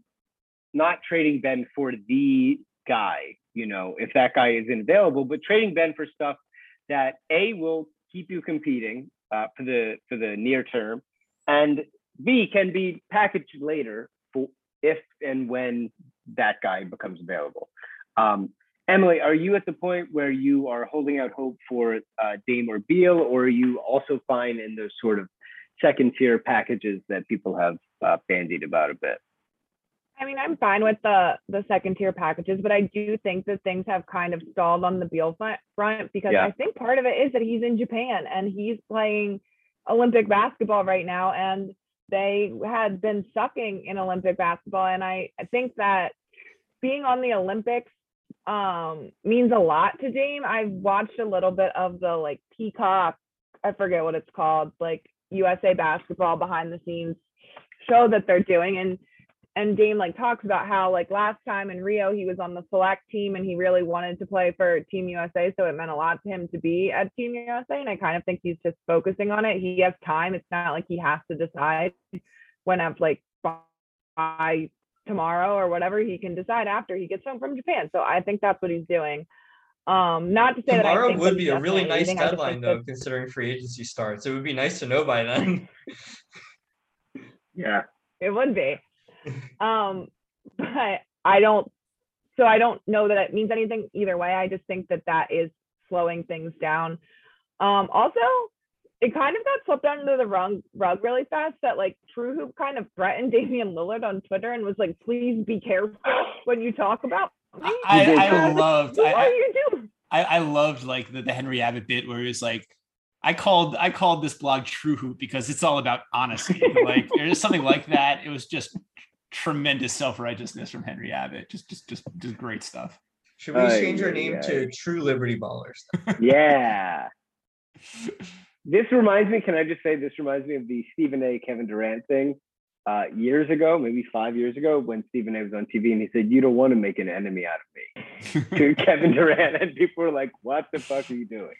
not trading Ben for the guy, you know, if that guy isn't available, but trading Ben for stuff that A, will keep you competing uh, for the for the near term, and B, can be packaged later for if and when that guy becomes available. Um, Emily, are you at the point where you are holding out hope for uh, Dame or Beal, or are you also fine in those sort of second tier packages that people have uh, bandied about a bit? I mean, I'm fine with the the second tier packages, but I do think that things have kind of stalled on the Beal front because Yeah. I think part of it is that he's in Japan and he's playing Olympic basketball right now, and they had been sucking in Olympic basketball. And I, I think that being on the Olympics um, means a lot to Dame. I watched a little bit of the like Peacock, I forget what it's called, like U S A Basketball behind the scenes show that they're doing, and and Dame like talks about how like last time in Rio he was on the select team and he really wanted to play for Team U S A, so it meant a lot to him to be at Team U S A, and I kind of think he's just focusing on it. He has time. It's not like he has to decide when I'm like by tomorrow or whatever. He can decide after he gets home from Japan. So I think that's what he's doing. Um, not to say that I Tomorrow think would that be he's a really definitely nice leaving. I just deadline, think though, that- considering free agency starts. It would be nice to know by then. Yeah. It would be. Um, but I don't, so I don't know that it means anything either way. I just think that that is slowing things down. Um, also, it kind of got swept under the rug, rug really fast that like True Hoop kind of threatened Damian Lillard on Twitter and was like, please be careful when you talk about me. I, did I that. loved What I, are I, you doing? I I loved like the, the Henry Abbott bit where he was like, I called I called this blog True Hoop because it's all about honesty. Like there's something like that. It was just tremendous self-righteousness from Henry Abbott. Just just just just great stuff. Should we Aye, change our aye, name aye. to True Liberty Ballers? Yeah. This reminds me, can I just say, this reminds me of the Stephen A. Kevin Durant thing uh, years ago, maybe five years ago, when Stephen A. was on T V and he said, you don't want to make an enemy out of me to Kevin Durant. And people were like, what the fuck are you doing?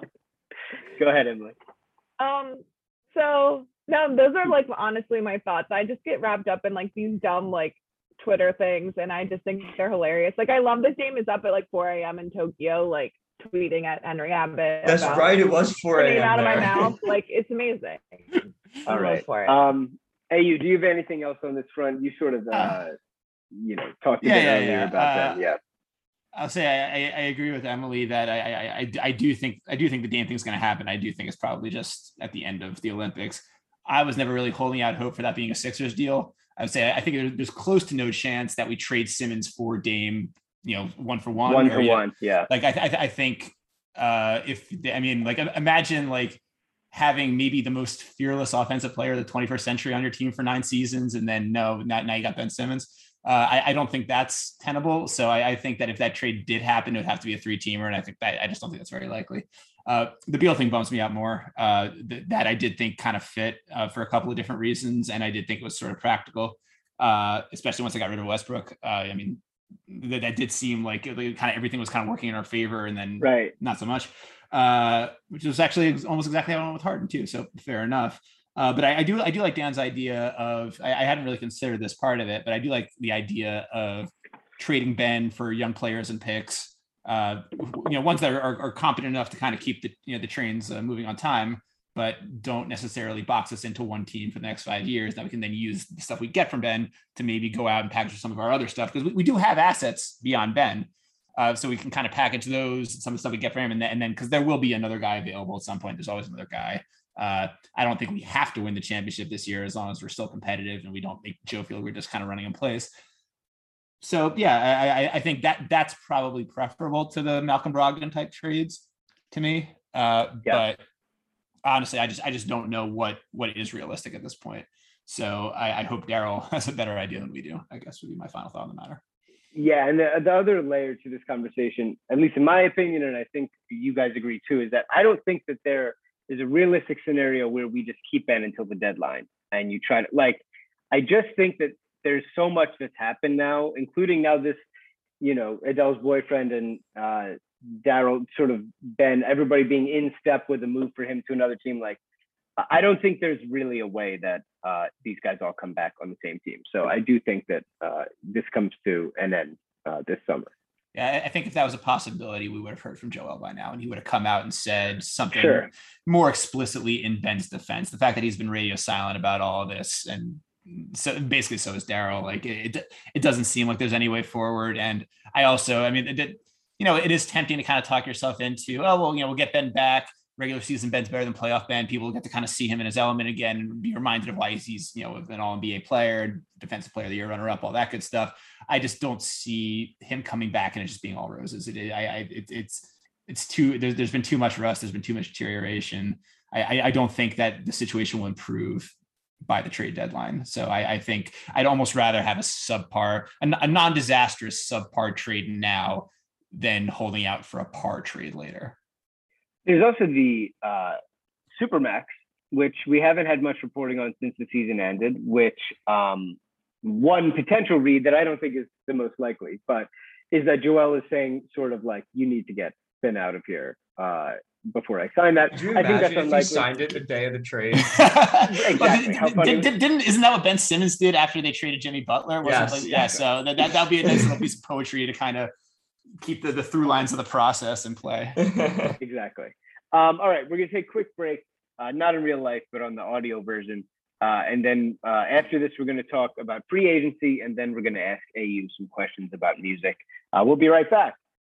Go ahead, Emily. Um, so no, those are like honestly my thoughts. I just get wrapped up in like these dumb like Twitter things, and I just think they're hilarious. Like I love that Dame is up at like four a.m. in Tokyo, like tweeting at Henry Abbott. That's about right. It was four putting it a.m. out of my there. mouth. Like it's amazing. All I'm right. for it. Um, A U, do you have anything else on this front? You sort of, uh, Uh, you know, talked a yeah, bit yeah, earlier yeah. about Uh, them. Yeah. I'll say I, I, I agree with Emily that I, I I I do think I do think the damn thing's going to happen. I do think it's probably just at the end of the Olympics. I was never really holding out hope for that being a Sixers deal. I would say I think there's close to no chance that we trade Simmons for Dame, you know, one for one. One or, for you know, one. Yeah. Like I I, I think uh, if I mean like imagine like having maybe the most fearless offensive player of the twenty-first century on your team for nine seasons, and then no, now, now you got Ben Simmons. Uh, I, I don't think that's tenable. So I, I think that if that trade did happen, it would have to be a three-teamer, and I think that I just don't think that's very likely. Uh, the Beal thing bumps me out more. Uh, th- that I did think kind of fit uh, for a couple of different reasons, and I did think it was sort of practical, uh, especially once I got rid of Westbrook. Uh, I mean, that, that did seem like it, kind of everything was kind of working in our favor, and then right. not so much, uh, which was actually almost exactly how I went with Harden too. So fair enough. Uh, but I, I do I do like Dan's idea of I, I hadn't really considered this part of it, but I do like the idea of trading Ben for young players and picks, uh, you know, ones that are, are, are competent enough to kind of keep the you know the trains uh, moving on time, but don't necessarily box us into one team for the next five years. That we can then use the stuff we get from Ben to maybe go out and package some of our other stuff, because we, we do have assets beyond Ben. Uh, so we can kind of package those, some of the stuff we get from him, and then, and then because there will be another guy available at some point. There's always another guy. Uh, I don't think we have to win the championship this year as long as we're still competitive and we don't make Joe feel we're just kind of running in place. So yeah, I, I think that that's probably preferable to the Malcolm Brogdon type trades to me. Uh, yeah. But honestly, I just I just don't know what what is realistic at this point. So I, I hope Daryl has a better idea than we do, I guess would be my final thought on the matter. Yeah, and the, the other layer to this conversation, at least in my opinion, and I think you guys agree too, is that I don't think that there is a realistic scenario where we just keep Ben until the deadline and you try to, like, I just think that there's so much that's happened now, including now this, you know, Adele's boyfriend and uh, Daryl, sort of Ben, everybody being in step with a move for him to another team. Like, I don't think there's really a way that uh, these guys all come back on the same team. So I do think that uh, this comes to an end uh, this summer. Yeah, I think if that was a possibility, we would have heard from Joel by now, and he would have come out and said something Sure. more explicitly in Ben's defense. The fact that he's been radio silent about all of this, and so basically so is Daryl. Like it, it doesn't seem like there's any way forward. And I also, I mean, it, you know, it is tempting to kind of talk yourself into, oh well, you know, we'll get Ben back. Regular season Ben's better than playoff Ben. People get to kind of see him in his element again and be reminded of why he's, you know, an all N B A player, defensive player of the year, runner up, all that good stuff. I just don't see him coming back and it just being all roses. It, I, I, it, it's, it's too, there's, there's been too much rust. There's been too much deterioration. I, I, I don't think that the situation will improve by the trade deadline. So I, I think I'd almost rather have a subpar, a, a non-disastrous subpar trade now than holding out for a par trade later. There's also the uh, Supermax, which we haven't had much reporting on since the season ended, which um, one potential read that I don't think is the most likely, but is that Joel is saying sort of like, you need to get Ben out of here uh, before I sign that. Could you I think that's imagine if unlikely. he signed it the day of the trade? Exactly. How funny did, did, didn't isn't that what Ben Simmons did after they traded Jimmy Butler? Wasn't Yes, like, yes. Yeah, so that that that'll be a nice little piece of poetry to kind of keep the, the through lines of the process in play. Exactly. Um, all right, we're gonna take a quick break, uh, not in real life, but on the audio version. Uh, and then uh, after this, we're gonna talk about free agency, and then we're gonna ask A U some questions about music. Uh, we'll be right back.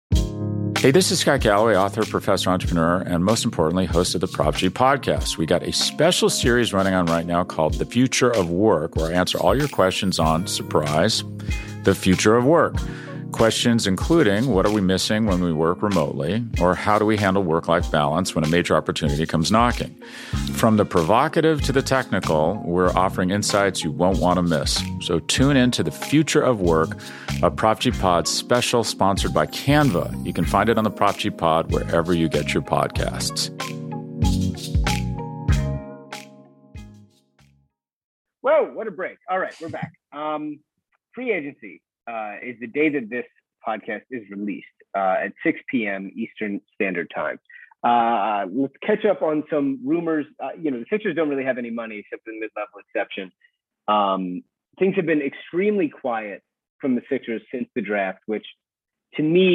Hey, this is Scott Galloway, author, professor, entrepreneur, and most importantly, host of the Prop G podcast. We got a special series running on right now called The Future of Work, where I answer all your questions on, surprise, the future of work. Questions including, what are we missing when we work remotely? Or how do we handle work-life balance when a major opportunity comes knocking? From the provocative to the technical, we're offering insights you won't want to miss. So tune in to The Future of Work, a Prop G Pod special sponsored by Canva. You can find it on the Prop G Pod wherever you get your podcasts. Whoa, what a break. All right, we're back. Um, free agency. Uh, is the day that this podcast is released uh, at six p.m. Eastern Standard Time. Uh, let's catch up on some rumors. Uh, you know, the Sixers don't really have any money except for the mid-level exception. Um, things have been extremely quiet from the Sixers since the draft, which to me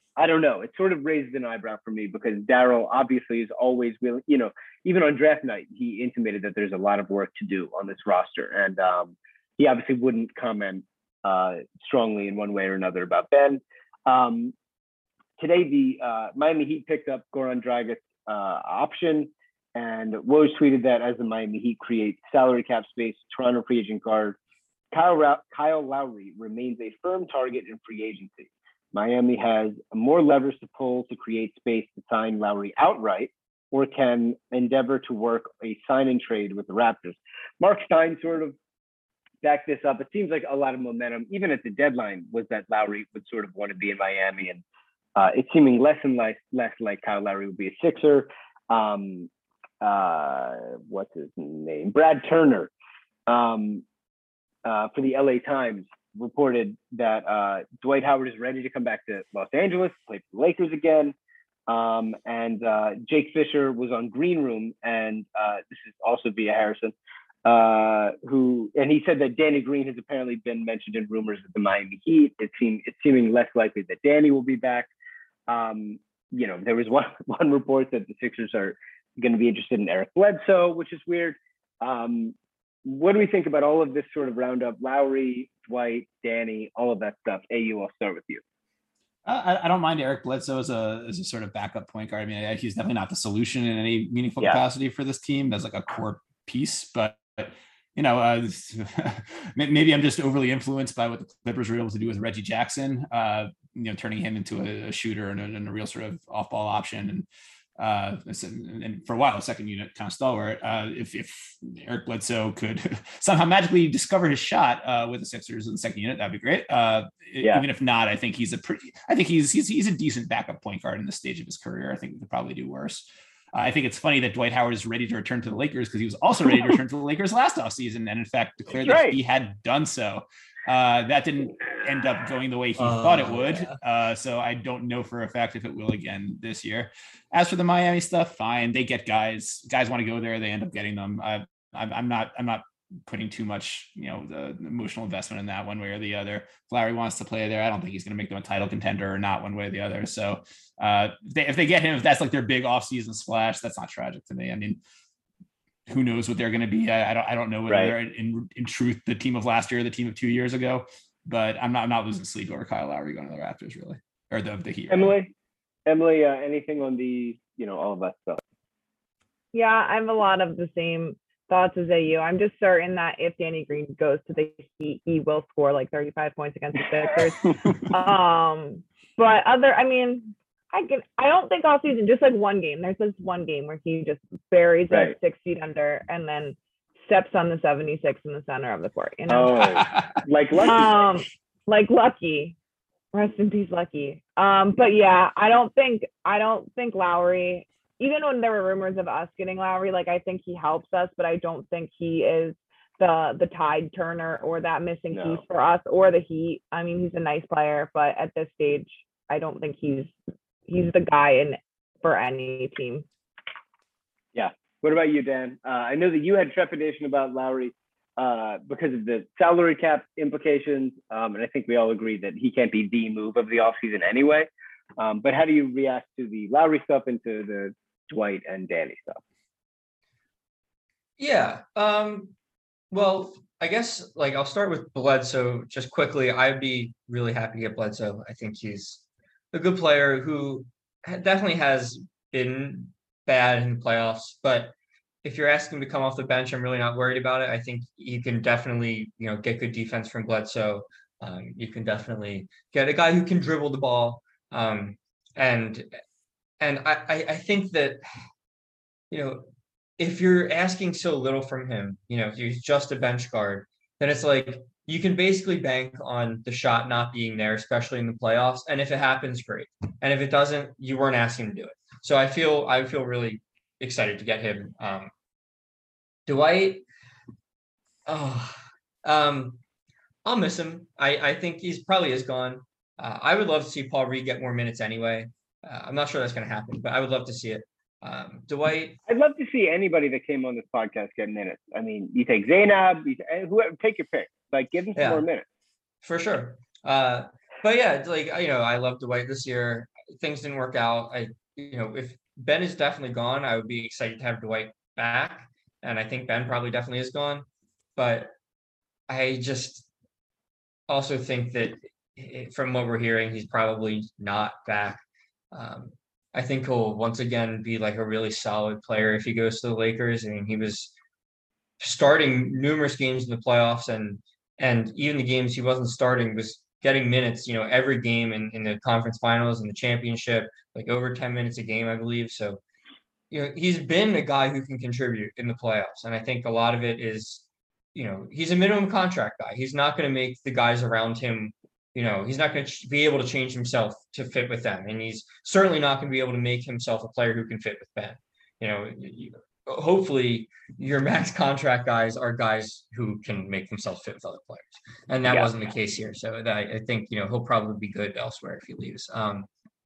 I don't know. It sort of raised an eyebrow for me because Daryl obviously is always willing, you know, even on draft night, he intimated that there's a lot of work to do on this roster. And um, he obviously wouldn't comment uh, strongly in one way or another about Ben. Um, today, the uh, Miami Heat picked up Goran Dragic's uh, option, and Woj tweeted that as the Miami Heat create salary cap space, Toronto free agent guard Kyle, Ra- Kyle Lowry remains a firm target in free agency. Miami has more levers to pull to create space to sign Lowry outright, or can endeavor to work a sign and trade with the Raptors. Mark Stein sort of backed this up. It seems like a lot of momentum, even at the deadline, was that Lowry would sort of want to be in Miami, and uh, it's seeming less and less, less like Kyle Lowry would be a Sixer. Um, uh, what's his name? Brad Turner um, uh, for the L A Times reported that uh, Dwight Howard is ready to come back to Los Angeles, play for the Lakers again. Um, and uh, Jake Fisher was on Green Room, and uh, this is also via Harrison, uh, who, and he said that Danny Green has apparently been mentioned in rumors of the Miami Heat. It seemed, it's seeming less likely that Danny will be back. Um, you know, there was one, one report that the Sixers are going to be interested in Eric Bledsoe, which is weird. Um, what do we think about all of this sort of roundup? Lowry, Dwight, Danny, all of that stuff. A U, I'll start with you. I, I don't mind Eric Bledsoe as a as a sort of backup point guard. I mean, he's definitely not the solution in any meaningful yeah. capacity for this team as like a core piece, but you know, uh, maybe I'm just overly influenced by what the Clippers were able to do with Reggie Jackson. Uh, you know, turning him into a, a shooter and a, and a real sort of off-ball option, and uh, and for a while, a second unit kind of stalwart. Uh, if if Eric Bledsoe could somehow magically discover his shot uh, with the Sixers in the second unit, that'd be great. Uh, yeah. Even if not, I think he's a pretty. I think he's he's he's a decent backup point guard in this stage of his career. I think he could probably do worse. Uh, I think it's funny that Dwight Howard is ready to return to the Lakers because he was also ready to return to the Lakers last offseason, and in fact declared That's that right. he had done so. Uh, that didn't end up going the way he uh, thought it would. Yeah. Uh, so I don't know for a fact if it will again this year. As for the Miami stuff, fine. They get guys. Guys want to go there. They end up getting them. I, I'm, I'm not. I'm not putting too much, you know, the, the emotional investment in that one way or the other. If Lowry wants to play there, I don't think he's going to make them a title contender or not one way or the other. So uh, if, they, if they get him, if that's like their big offseason splash, that's not tragic to me. I mean, who knows what they're going to be? I, I don't. I don't know whether right. they're in in truth the team of last year, or the team of two years ago. But I'm not. I'm not losing sleep over Kyle Lowry going to the Raptors, really, or the the Heat. Emily, Emily, uh, anything on the you know all of that stuff? Yeah, I have a lot of the same thoughts as A U. I'm just certain that if Danny Green goes to the Heat, he will score like thirty-five points against the Sixers. um, but other, I mean. I can. I don't think all season, just like one game. There's this one game where he just buries right. it six feet under and then steps on the seventy-six in the center of the court. You know, oh, like Lucky. Um, like Lucky. Rest in peace, Lucky. Um, but yeah, I don't think. I don't think Lowry. Even when there were rumors of us getting Lowry, like I think he helps us, but I don't think he is the the tide turner or that missing no. piece for us or the Heat. I mean, he's a nice player, but at this stage, I don't think he's. He's the guy in for any team. Yeah. What about you, Dan? Uh, I know that you had trepidation about Lowry uh, because of the salary cap implications. Um, and I think we all agree that he can't be the move of the offseason anyway. Um, but how do you react to the Lowry stuff and to the Dwight and Danny stuff? Yeah. Um, well, I guess like I'll start with Bledsoe just quickly. I'd be really happy to get Bledsoe. I think he's a good player who definitely has been bad in the playoffs, but if you're asking him to come off the bench, I'm really not worried about it. I think you can definitely, you know, get good defense from Bledsoe. Um, you can definitely get a guy who can dribble the ball. Um, and and I, I think that, you know, if you're asking so little from him, you know, if he's just a bench guard, then it's like, you can basically bank on the shot not being there, especially in the playoffs. And if it happens, great. And if it doesn't, you weren't asking him to do it. So I feel I feel really excited to get him. Um, Dwight, oh, um, I'll miss him. I, I think he's probably is gone. Uh, I would love to see Paul Reed get more minutes anyway. Uh, I'm not sure that's going to happen, but I would love to see it. Um, Dwight, I'd love to see anybody that came on this podcast get minutes. I mean, you take Zainab, you take, whoever, take your pick. Like, give him some yeah, more minutes. For sure. Uh, but yeah, like, you know, I love Dwight this year. things didn't work out. I, you know, if Ben is definitely gone, I would be excited to have Dwight back. And I think Ben probably definitely is gone. But I just also think that from what we're hearing, he's probably not back. Um, I think he'll once again be like a really solid player if he goes to the Lakers. I mean, he was starting numerous games in the playoffs, and and even the games he wasn't starting was getting minutes, you know, every game in, in the conference finals and the championship, like over ten minutes a game, I believe. So, you know, he's been a guy who can contribute in the playoffs. And I think a lot of it is, you know, he's a minimum contract guy. He's not going to make the guys around him, you know, he's not going to be able to change himself to fit with them. And he's certainly not going to be able to make himself a player who can fit with Ben. You know, hopefully your max contract guys are guys who can make themselves fit with other players. And that yeah. wasn't the case here. So that, I think, you know, he'll probably be good elsewhere if he leaves. Um,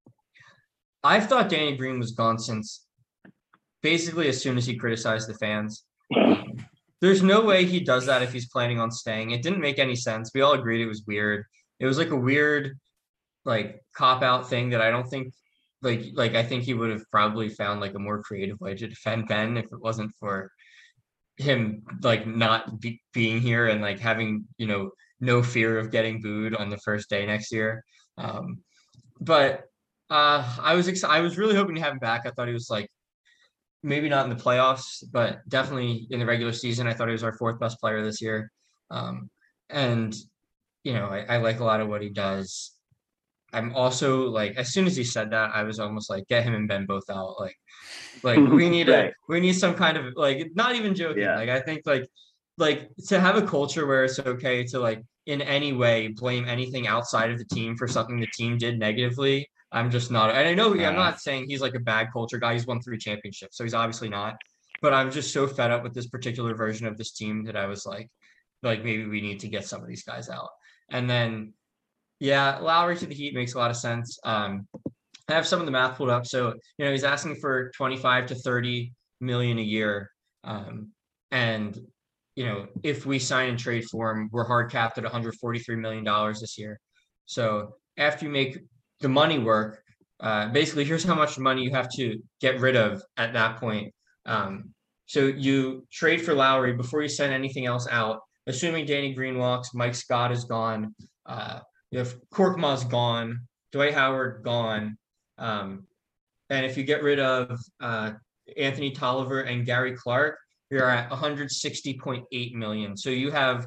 I've thought Danny Green was gone since basically as soon as he criticized the fans. Um, there's no way he does that if he's planning on staying. It didn't make any sense. We all agreed it was weird. It was like a weird, like, cop-out thing that I don't think, like, like I think he would have probably found, like, a more creative way to defend Ben if it wasn't for him, like, not be, being here and, like, having, you know, no fear of getting booed on the first day next year. Um, but uh, I was ex- I was really hoping to have him back. I thought he was, like, maybe not in the playoffs, but definitely in the regular season. I thought he was our fourth best player this year. Um, and, you know, I, I like a lot of what he does. I'm also like, as soon as he said that, I was almost like, get him and Ben both out. Like, like we need right. a, we need some kind of like, not even joking. Yeah. Like, I think like, like to have a culture where it's okay to like in any way blame anything outside of the team for something the team did negatively. I'm just not, and I know uh, I'm not saying he's like a bad culture guy. He's won three championships, so he's obviously not, but I'm just so fed up with this particular version of this team that I was like, like maybe we need to get some of these guys out. And then, yeah, Lowry to the Heat makes a lot of sense. Um, I have some of the math pulled up. So, you know, he's asking for twenty-five to thirty million a year. Um, and, you know, if we sign and trade for him, we're hard capped at one hundred forty-three million dollars this year. So after you make the money work, uh, basically here's how much money you have to get rid of at that point. Um, so you trade for Lowry before you send anything else out, assuming Danny Green walks, Mike Scott is gone, uh, you have Korkmaz gone, Dwight Howard gone, um, and if you get rid of uh, Anthony Tolliver and Gary Clark, you're at one hundred sixty point eight million. So you have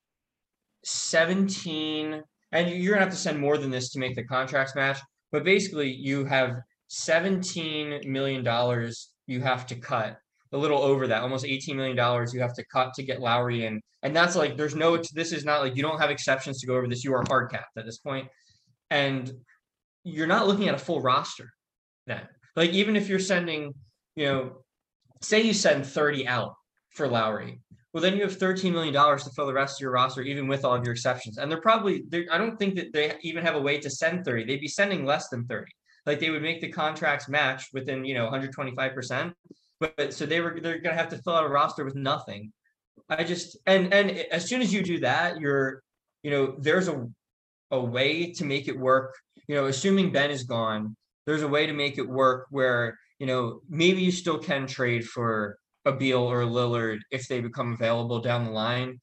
seventeen, and you're gonna have to send more than this to make the contracts match. But basically, you have seventeen million dollars you have to cut. A little over that, almost eighteen million dollars you have to cut to get Lowry in. And that's like, there's no, this is not like, you don't have exceptions to go over this. You are hard capped at this point. And you're not looking at a full roster then. Like, even if you're sending, you know, say you send thirty out for Lowry, well, then you have thirteen million dollars to fill the rest of your roster, even with all of your exceptions. And they're probably, they're, I don't think that they even have a way to send thirty. They'd be sending less than thirty. Like, they would make the contracts match within, you know, one hundred twenty-five percent. But so they were, they're going to have to fill out a roster with nothing. I just, and, and as soon as you do that, you're, you know, there's a, a way to make it work, you know, assuming Ben is gone, there's a way to make it work where, you know, maybe you still can trade for a Beal or a Lillard if they become available down the line,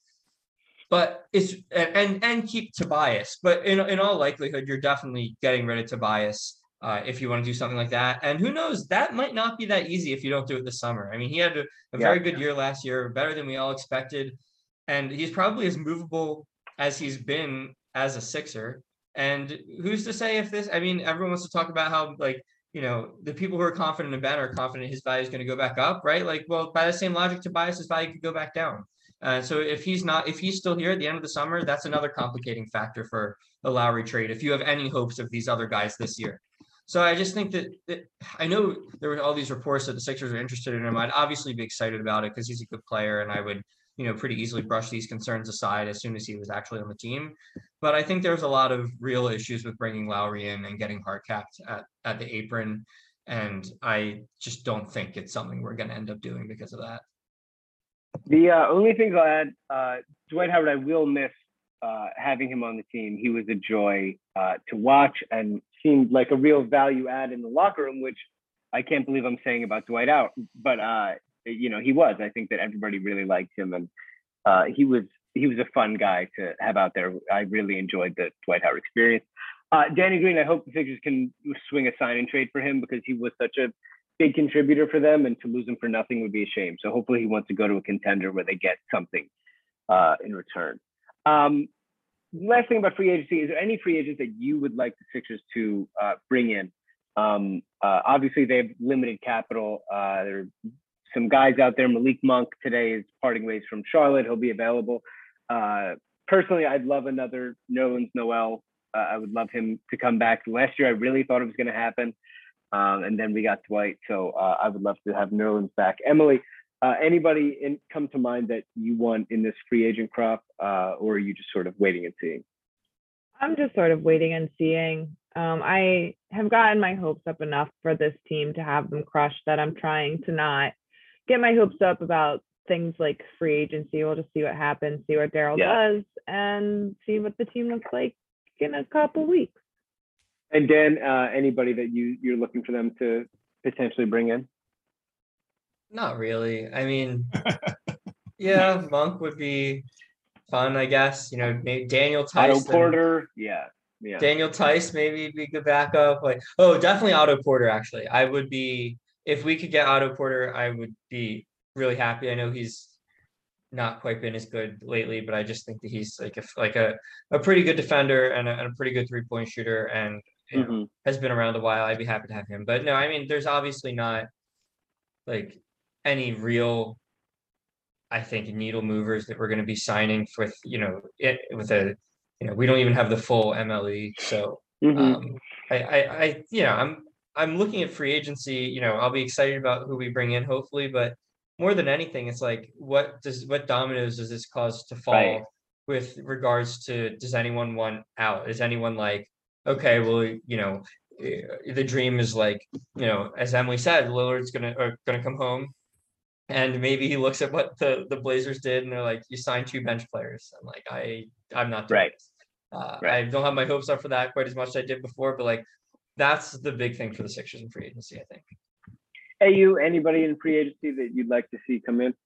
but it's, and, and, and keep Tobias, but in, in all likelihood, you're definitely getting rid of Tobias. Uh, if you want to do something like that. And who knows, that might not be that easy if you don't do it this summer. I mean, he had a, a yeah. very good year last year, better than we all expected. And he's probably as movable as he's been as a Sixer. And who's to say if this, I mean, everyone wants to talk about how, like, you know, the people who are confident in Ben are confident his value is going to go back up, right? Like, well, by the same logic, Tobias's value could go back down. Uh, so if he's not, if he's still here at the end of the summer, that's another complicating factor for a Lowry trade, if you have any hopes of these other guys this year. So I just think that, that I know there were all these reports that the Sixers are interested in him. I'd obviously be excited about it because he's a good player, and I would, you know, pretty easily brush these concerns aside as soon as he was actually on the team. But I think there's a lot of real issues with bringing Lowry in and getting hard capped at, at the apron. And I just don't think it's something we're going to end up doing because of that. The uh, only things I'll add, uh, Dwight Howard, I will miss uh, having him on the team. He was a joy uh, to watch and seemed like a real value add in the locker room, which I can't believe I'm saying about Dwight Howard, but uh, you know, he was. I think that everybody really liked him, and uh, he was he was a fun guy to have out there. I really enjoyed the Dwight Howard experience. Uh, Danny Green, I hope the Sixers can swing a sign and trade for him because he was such a big contributor for them, and to lose him for nothing would be a shame. So hopefully he wants to go to a contender where they get something uh, in return. Um, last thing about free agency, is there any free agents that you would like the Sixers to uh, bring in? Um, uh, obviously they have limited capital. Uh, there are some guys out there. Malik Monk today is parting ways from Charlotte. He'll be available. Uh, personally, I'd love another Nerlens Noel. Uh, I would love him to come back. Last year, I really thought it was going to happen. Um, and then we got Dwight. So uh, I would love to have Nerlens back. Emily, uh, anybody in, come to mind that you want in this free agent crop, uh, or are you just sort of waiting and seeing? I'm just sort of waiting and seeing. Um, I have gotten my hopes up enough for this team to have them crushed that I'm trying to not get my hopes up about things like free agency. We'll just see what happens, see what Daryl yeah. does, and see what the team looks like in a couple weeks. And Dan, uh, anybody that you you're looking for them to potentially bring in? Not really. I mean, yeah, Monk would be fun, I guess. You know, maybe Daniel Tice. Otto Porter, yeah, yeah. Daniel Tice maybe be good backup. Like, oh, definitely Otto Porter. Actually, I would be if we could get Otto Porter. I would be really happy. I know he's not quite been as good lately, but I just think that he's like a like a, a pretty good defender and a, and a pretty good three point shooter, and you know, mm-hmm. has been around a while. I'd be happy to have him. But no, I mean, there's obviously not like any real, I think, needle movers that we're going to be signing with, you know, it with a, you know, we don't even have the full M L E. So mm-hmm. um, I, I, I, you know, I'm, I'm looking at free agency, you know, I'll be excited about who we bring in, hopefully, but more than anything, it's like, what does, what dominoes does this cause to fall right. with regards to, does anyone want out? Is anyone like, okay, well, you know, the dream is like, you know, as Emily said, Lillard's gonna are gonna come home, and maybe he looks at what the, the Blazers did, and they're like, you signed two bench players. I'm like, I I'm not doing right. this. Uh, right. I don't have my hopes up for that quite as much as I did before, but like, that's the big thing for the Sixers in free agency, I think. Hey, you, anybody in free agency that you'd like to see come in?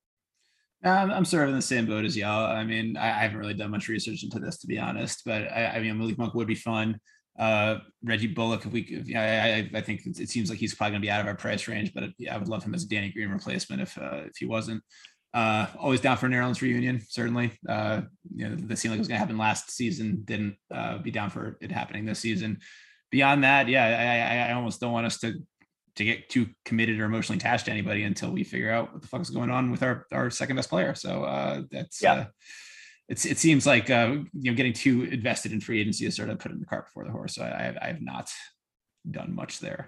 Um, I'm sort of in the same boat as y'all. I mean, I, I haven't really done much research into this, to be honest, but I, I mean, Malik Monk would be fun. Uh, Reggie Bullock, if we could, yeah, I, I think it seems like he's probably going to be out of our price range, but yeah, I would love him as a Danny Green replacement if uh, if he wasn't. Uh, always down for an Nerlens reunion, certainly. Uh, you know, that seemed like it was going to happen last season, didn't uh, be down for it happening this season. Beyond that, yeah, I, I, I almost don't want us to to get too committed or emotionally attached to anybody until we figure out what the fuck is going on with our our second best player. So uh, that's yeah. Uh, It's, it seems like uh, you know, getting too invested in free agency is sort of putting the cart before the horse. So I, I, have, I have not done much there.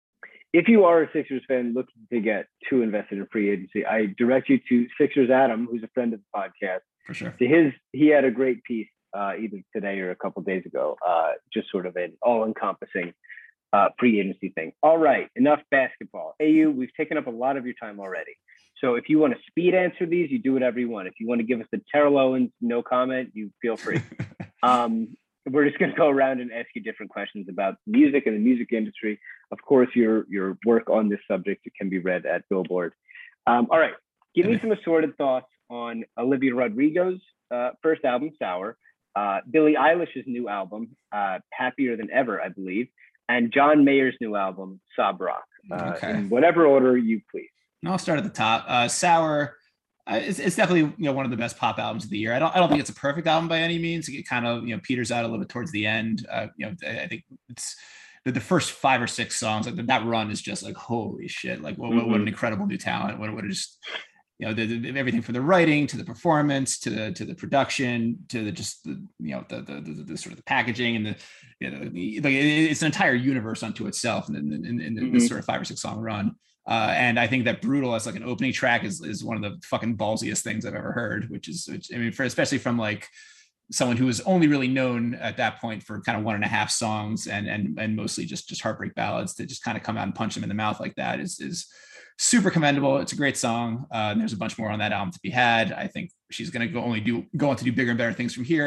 If you are a Sixers fan looking to get too invested in free agency, I direct you to Sixers Adam, who's a friend of the podcast. For sure. To his, he had a great piece uh, either today or a couple of days ago, uh, just sort of an all-encompassing uh, free agency thing. All right, enough basketball. A U, we've taken up a lot of your time already. So if you want to speed answer these, you do whatever you want. If you want to give us the Terrell Owens, no comment, you feel free. um, we're just going to go around and ask you different questions about music and the music industry. Of course, your your work on this subject can be read at Billboard. Um, all right, give me some assorted thoughts on Olivia Rodrigo's uh, first album, Sour, uh, Billie Eilish's new album, uh, Happier Than Ever, I believe, and John Mayer's new album, Sob Rock, uh, okay. in whatever order you please. I'll start at the top. Uh, Sour, uh, it's, it's definitely you know one of the best pop albums of the year. I don't I don't think it's a perfect album by any means. It kind of you know peters out a little bit towards the end. Uh, you know I think it's the, the first five or six songs like that run is just like holy shit. Like what mm-hmm. what, what an incredible new talent. What what just you know the, the, everything from the writing to the performance to the to the production to the just the, you know the the, the the sort of the packaging and the you know like it's an entire universe unto itself in, in, in, in mm-hmm. this sort of five or six song run. Uh, and I think that Brutal as like an opening track is, is one of the fucking ballsiest things I've ever heard, which is, which, I mean, for, especially from like someone who was only really known at that point for kind of one and a half songs and, and, and mostly just, just heartbreak ballads to just kind of come out and punch them in the mouth like that is, is super commendable. It's a great song. Uh, and there's a bunch more on that album to be had. I think she's going to go only do, go on to do bigger and better things from here.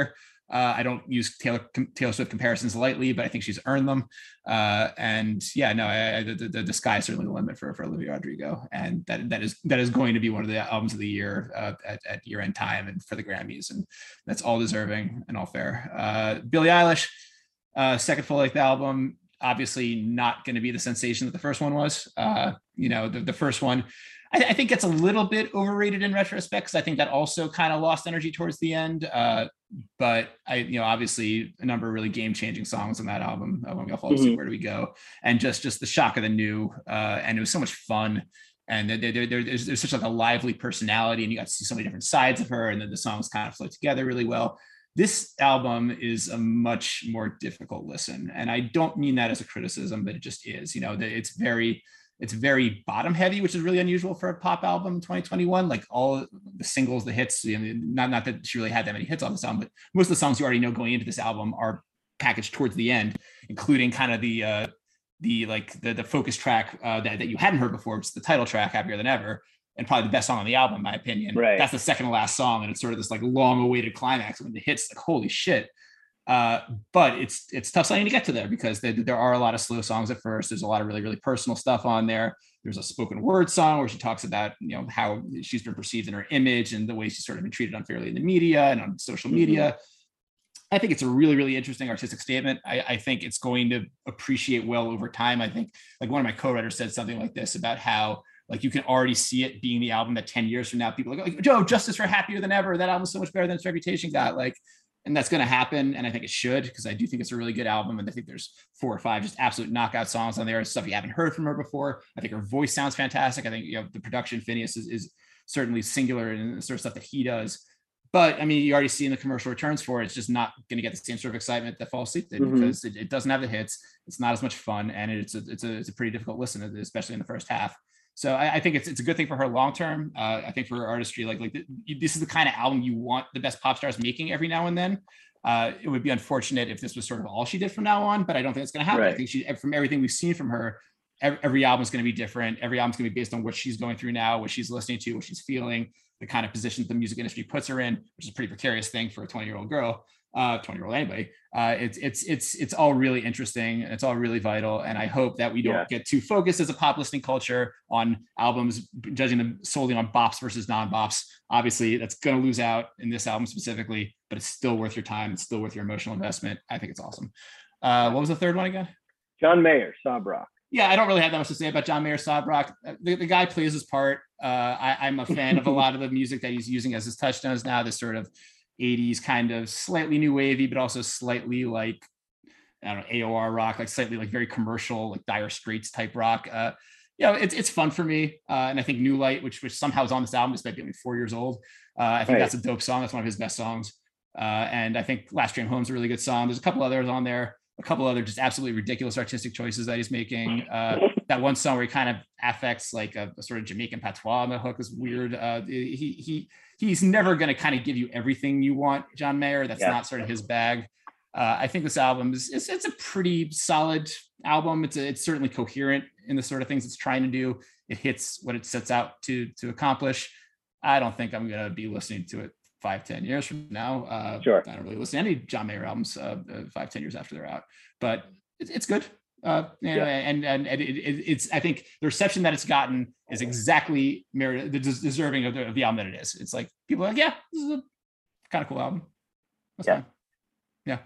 Uh, I don't use Taylor Taylor Swift comparisons lightly, but I think she's earned them. Uh, and yeah, no, I, I, the, the, the sky is certainly the limit for, for Olivia Rodrigo, and that that is that is going to be one of the albums of the year uh, at, at year end time and for the Grammys, and that's all deserving and all fair. Uh, Billie Eilish, uh, second full length album, obviously not going to be the sensation that the first one was. Uh, you know, the, the first one, I, I think it's a little bit overrated in retrospect, because I think that also kind of lost energy towards the end. Uh, but I, you know, obviously a number of really game-changing songs on that album. Uh, When We All Fall Asleep, mm-hmm. Where Do We Go? And just just the shock of the new. Uh, and it was so much fun. And there, there, there, there's, there's such like a lively personality, and you got to see so many different sides of her. And then the songs kind of flow together really well. This album is a much more difficult listen. And I don't mean that as a criticism, but it just is. You know, it's very, it's very bottom heavy, which is really unusual for a pop album in twenty twenty-one. Like all the singles, the hits, you know, not, not that she really had that many hits on the song, but most of the songs you already know going into this album are packaged towards the end, including kind of the, uh, the like the, the focus track uh, that, that you hadn't heard before, which is the title track, Happier Than Ever. And probably the best song on the album, in my opinion. Right. That's the second to last song. And it's sort of this like long awaited climax when it hits, like, holy shit. Uh, but it's it's tough sledding to get to there, because there, there are a lot of slow songs at first. There's a lot of really, really personal stuff on there. There's a spoken word song where she talks about, you know, how she's been perceived in her image and the way she's sort of been treated unfairly in the media and on social media. Mm-hmm. I think it's a really, really interesting artistic statement. I, I think it's going to appreciate well over time. I think, like, one of my co-writers said something like this about how, like, you can already see it being the album that ten years from now, people are like, Joe, Justice for Happier Than Ever. That album's so much better than its reputation got. Like, and that's going to happen. And I think it should, because I do think it's a really good album. And I think there's four or five just absolute knockout songs on there, stuff you haven't heard from her before. I think her voice sounds fantastic. I think, you know, the production, Phineas, is, is certainly singular in the sort of stuff that he does. But I mean, you already see in the commercial returns for it, it's just not going to get the same sort of excitement that Fall Asleep did, mm-hmm. because it, it doesn't have the hits. It's not as much fun. And it's a, it's a, it's a pretty difficult listen, especially in the first half. So I, I think it's it's a good thing for her long term. Uh, I think for her artistry, like like this is the kind of album you want the best pop stars making every now and then. Uh, it would be unfortunate if this was sort of all she did from now on, but I don't think it's going to happen. Right. I think she, from everything we've seen from her, every, every album is going to be different. Every album is going to be based on what she's going through now, what she's listening to, what she's feeling, the kind of position the music industry puts her in, which is a pretty precarious thing for a twenty year old girl. Uh, twenty year old anybody. Uh, it's it's it's it's all really interesting. It's all really vital, and I hope that we don't yeah. get too focused as a pop listening culture on albums, judging them solely on bops versus non-bops. Obviously, that's going to lose out in this album specifically, but it's still worth your time. It's still worth your emotional investment. I think it's awesome. Uh, what was the third one again? John Mayer, Sob Rock. Yeah, I don't really have that much to say about John Mayer, Sob Rock. The, the guy plays his part. Uh, I, I'm a fan of a lot of the music that he's using as his touchdowns now. This sort of eighties kind of slightly new wavy, but also slightly like, I don't know, A O R rock, like slightly like very commercial, like Dire Straits type rock. Uh, you know, it's it's fun for me. Uh, and I think New Light, which which somehow is on this album, despite being like four years old. Uh, I think right. that's a dope song. That's one of his best songs. Uh, and I think Last Train Home's a really good song. There's a couple others on there, a couple other just absolutely ridiculous artistic choices that he's making. Uh, that one song where he kind of affects like a, a sort of Jamaican patois on the hook is weird. Uh, he he he's never going to kind of give you everything you want, John Mayer. That's yeah. not sort of his bag. Uh, I think this album is it's, it's a pretty solid album. It's a, it's certainly coherent in the sort of things it's trying to do. It hits what it sets out to to accomplish. I don't think I'm going to be listening to it five, ten years from now. Uh, sure. I don't really listen to any John Mayer albums uh, five, ten years after they're out, but it, it's good. Uh, you know, yeah. and and, and it, it, it's I think the reception that it's gotten is exactly merit, the deserving of the, of the album that it is. It's like people are like, yeah, this is a kind of cool album. That's yeah. fine. Yeah.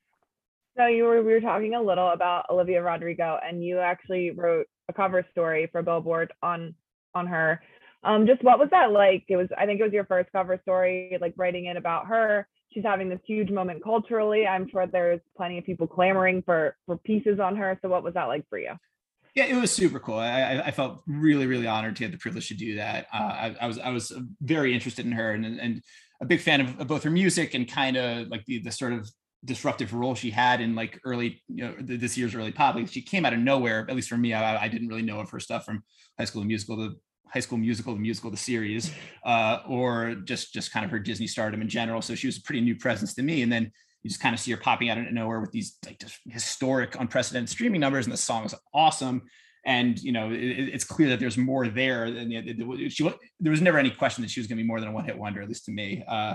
So you were we were talking a little about Olivia Rodrigo, and you actually wrote a cover story for Billboard on on her. Um, just what was that like? It was I think it was your first cover story, like writing it about her. She's having this huge moment culturally. I'm sure there's plenty of people clamoring for for pieces on her. So what was that like for you? Yeah, it was super cool. I, I felt really, really honored to get the privilege to do that. Uh, I, I was I was very interested in her and, and a big fan of, of both her music and kind of like the, the sort of disruptive role she had in like early, you know, this year's early pop. Like she came out of nowhere, at least for me. I, I didn't really know of her stuff from High School Musical to High School Musical, the musical, the series, uh, or just just kind of her Disney stardom in general. So she was a pretty new presence to me. And then you just kind of see her popping out of nowhere with these like just historic, unprecedented streaming numbers, and the song is awesome. And you know, it, it's clear that there's more there. And she, there was never any question that she was going to be more than a one-hit wonder, at least to me. Uh,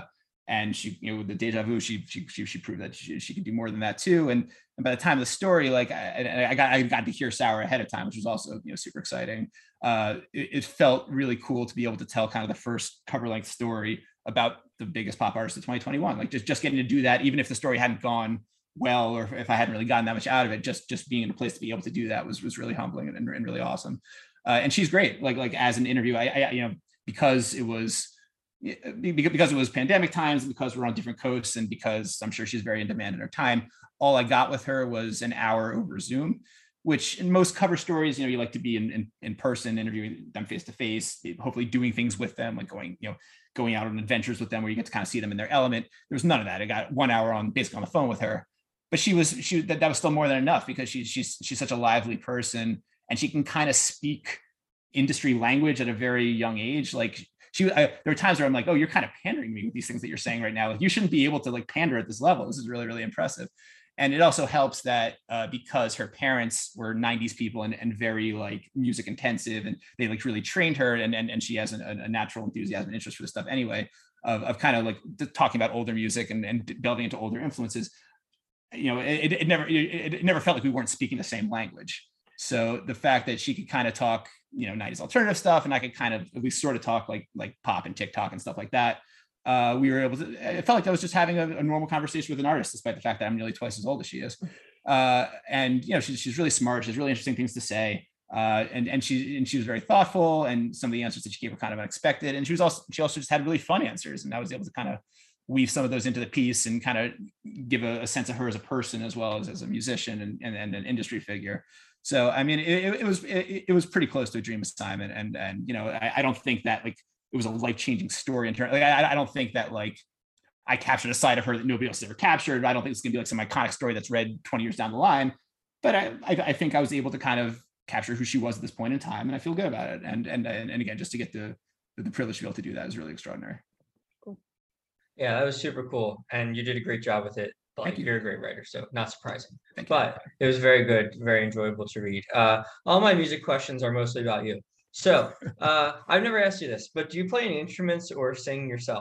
And she, you know, with the Deja Vu, she she she, she proved that she, she could do more than that too. And, and by the time of the story, like I, I got I got to hear Sour ahead of time, which was also, you know, super exciting. Uh, it, it felt really cool to be able to tell kind of the first cover length story about the biggest pop artist of twenty twenty-one. Like just just getting to do that, even if the story hadn't gone well, or if I hadn't really gotten that much out of it, just just being in a place to be able to do that was was really humbling and, and really awesome. Uh, and she's great. Like like as an interview, I, I you know because it was. because it was pandemic times, because we're on different coasts, and because I'm sure she's very in demand in her time, all I got with her was an hour over Zoom, which in most cover stories, you know, you like to be in, in, in person, interviewing them face to face, hopefully doing things with them, like going, you know, going out on adventures with them where you get to kind of see them in their element. There was none of that. I got one hour on basically on the phone with her, but she was, she, that, that was still more than enough, because she, she's, she's such a lively person, and she can kind of speak industry language at a very young age. Like, She, I, there were times where I'm like, oh, you're kind of pandering me with these things that you're saying right now. Like, you shouldn't be able to like pander at this level. This is really, really impressive. And it also helps that uh, because her parents were nineties people and, and very like music intensive, and they like really trained her, and and, and she has an, a natural enthusiasm and interest for this stuff anyway, of, of kind of like talking about older music and, and delving into older influences. You know, it, it never it, it never felt like we weren't speaking the same language. So the fact that she could kind of talk, you know, nineties alternative stuff, and I could kind of at least sort of talk like like pop and TikTok and stuff like that. Uh, we were able to, it felt like I was just having a, a normal conversation with an artist, despite the fact that I'm nearly twice as old as she is. Uh, and, you know, she's, she's really smart. She has really interesting things to say. Uh, and, and she, and she was very thoughtful, and some of the answers that she gave were kind of unexpected. And she was also, she also just had really fun answers. And I was able to kind of weave some of those into the piece and kind of give a, a sense of her as a person, as well as as a musician and, and, and an industry figure. So, I mean, it, it was, it, it was pretty close to a dream assignment. And, and, you know, I, I don't think that like, it was a life-changing story in terms, like, I, I don't think that like I captured a side of her that nobody else has ever captured. I don't think it's gonna be like some iconic story that's read twenty years down the line, but I, I, I think I was able to kind of capture who she was at this point in time, and I feel good about it. And, and, and, and again, just to get the, the privilege to be able to do that is really extraordinary. Cool. Yeah, that was super cool. And you did a great job with it. Like, Thank you. You're a great writer, so not surprising. Thank you. But it was very good, very enjoyable to read. Uh, all my music questions are mostly about you. So uh, I've never asked you this, but do you play any instruments or sing yourself?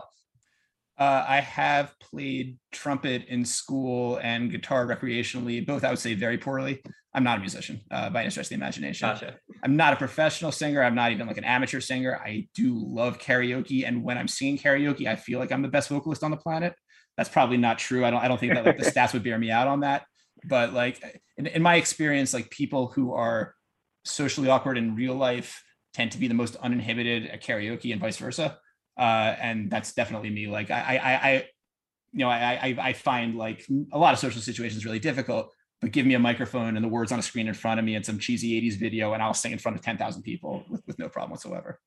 Uh, I have played trumpet in school and guitar recreationally, both I would say very poorly. I'm not a musician uh, by any stretch of the imagination. Gotcha. I'm not a professional singer. I'm not even like an amateur singer. I do love karaoke. And when I'm singing karaoke, I feel like I'm the best vocalist on the planet. That's probably not true. I don't, I don't think that like the stats would bear me out on that. But like in, in my experience, like people who are socially awkward in real life tend to be the most uninhibited at karaoke, and vice versa. Uh, and that's definitely me. Like I, I, I, you know, I, I, I find like a lot of social situations really difficult, but give me a microphone and the words on a screen in front of me and some cheesy eighties video, and I'll sing in front of ten thousand people with, with no problem whatsoever.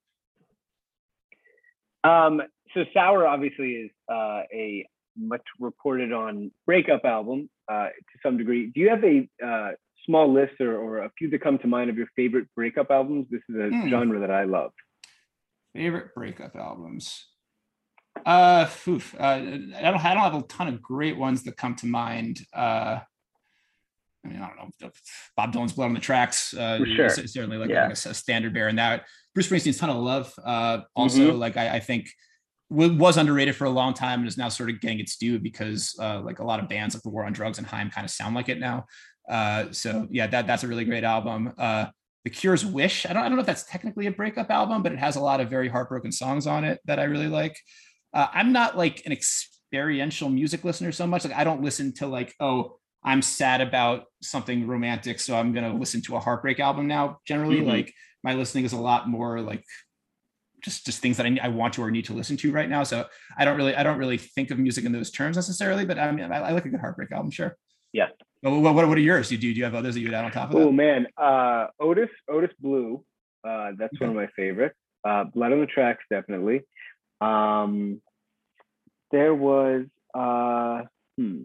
Um, so Sour obviously is uh, a much reported on breakup album uh, to some degree. Do you have a uh, small list or, or a few that come to mind of your favorite breakup albums? This is a mm. genre that I love. Favorite breakup albums. Uh, oof, uh, I don't. I don't have a ton of great ones that come to mind. Uh, I mean, I don't know. Bob Dylan's "Blood on the Tracks" uh, sure. is certainly like, yeah. like a, a standard bearer in that. Bruce Springsteen's "Ton of Love" uh, also mm-hmm. like I, I think was underrated for a long time and is now sort of getting its due, because uh, like a lot of bands like the War on Drugs and Haim kind of sound like it now. Uh, so yeah, that that's a really great album. Uh, The Cure's "Wish." I don't, I don't know if that's technically a breakup album, but it has a lot of very heartbroken songs on it that I really like. Uh, I'm not like an experiential music listener so much. Like I don't listen to like, oh, I'm sad about something romantic, so I'm going to listen to a heartbreak album now. Generally, mm-hmm. like my listening is a lot more like just, just things that I, I want to or need to listen to right now. So I don't really, I don't really think of music in those terms necessarily, but I mean, I, I like a good heartbreak album. Sure. Yeah. What, what, what are yours? Do you, do you have others that you would add on top of that? Oh man, uh, Otis, Otis Blue. Uh, that's okay. One of my favorites. Uh, Blood on the Tracks, definitely. Um, there was, uh, hmm.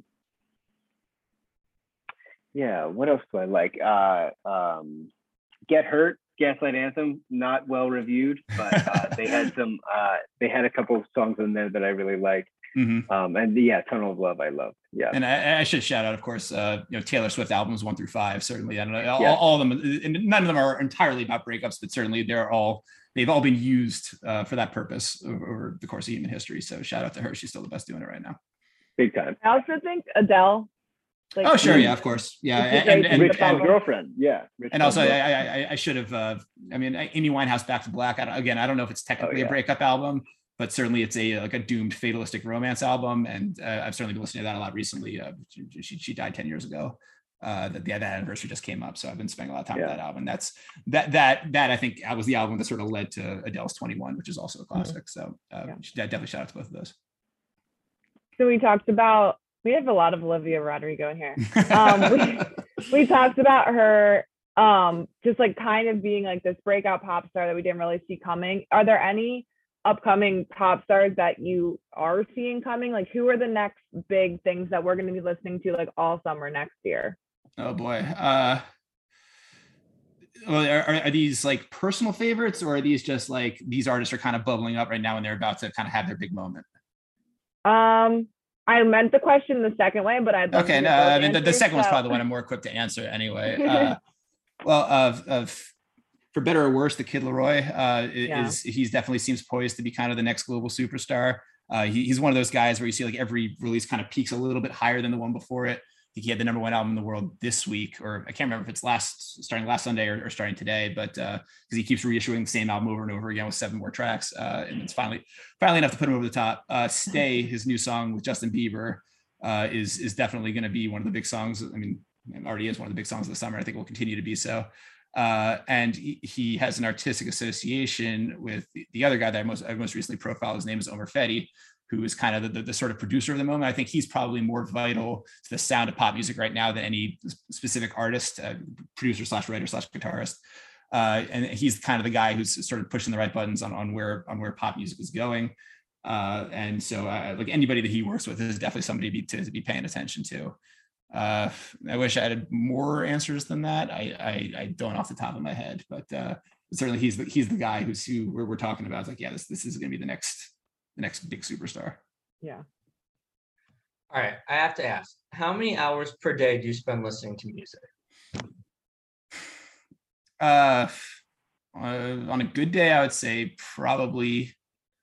Yeah, what else do I like? Uh, um, Get Hurt, Gaslight Anthem, not well reviewed, but uh, they had some, uh, they had a couple of songs in there that I really liked. Mm-hmm. Um, and yeah, Tunnel of Love, I love. Yeah. And I, I should shout out, of course, uh, you know, Taylor Swift albums one through five. Certainly, I don't know all, Yeah. all of them, and none of them are entirely about breakups, but certainly they're all they've all been used uh, for that purpose over, over the course of human history. So shout out to her; she's still the best doing it right now. Big time. I also think Adele. Like, oh sure, yeah, of course, yeah, and, and, and Rich Paul's girlfriend, yeah. Rich and Paul's also, I, I, I should have. Uh, I mean, Amy Winehouse, Back to Black. I don't, again, I don't know if it's technically oh, yeah. a breakup album, but certainly it's a like a doomed fatalistic romance album, and uh, I've certainly been listening to that a lot recently. Uh, she she died ten years ago. Uh, that yeah, that anniversary just came up, so I've been spending a lot of time yeah. with that album. That's that that that I think was the album that sort of led to Adele's twenty-one, which is also a classic. Mm-hmm. So uh, yeah. definitely shout out to both of those. So we talked about. We have a lot of Olivia Rodrigo in here. Um, we, we talked about her um, just like kind of being like this breakout pop star that we didn't really see coming. Are there any upcoming pop stars that you are seeing coming? Like who are the next big things that we're going to be listening to like all summer next year? Oh boy. Uh, well, are, are these like personal favorites, or are these just like these artists are kind of bubbling up right now and they're about to kind of have their big moment? Um, I meant the question the second way, but I'd love okay. No, I mean the, the second so. one's probably the one I'm more equipped to answer anyway. Uh, well, of of for better or worse, the Kid Laroi uh, yeah. is he's definitely seems poised to be kind of the next global superstar. Uh, he, he's one of those guys where you see like every release kind of peaks a little bit higher than the one before it. I think he had the number one album in the world this week, or I can't remember if it's last starting last Sunday or, or starting today, but because uh, he keeps reissuing the same album over and over again with seven more tracks, uh, and it's finally finally enough to put him over the top. Uh, Stay, his new song with Justin Bieber, uh, is is definitely going to be one of the big songs. I mean, it already is one of the big songs of the summer. I think it will continue to be so. Uh, and he, he has an artistic association with the, the other guy that I most I most recently profiled. His name is Omer Fedi, who is kind of the, the, the sort of producer of the moment. I think he's probably more vital to the sound of pop music right now than any specific artist, uh, producer slash writer slash guitarist. Uh, and he's kind of the guy who's sort of pushing the right buttons on, on where on where pop music is going. Uh, and so uh, like anybody that he works with is definitely somebody to be, to, to be paying attention to. Uh, I wish I had more answers than that. I, I, I don't off the top of my head, but uh, certainly he's the, he's the guy who's who we're, we're talking about. It's like, yeah, this, this is going to be the next the next big superstar. Yeah. All right. I have to ask, how many hours per day do you spend listening to music? Uh, uh on a good day, I would say probably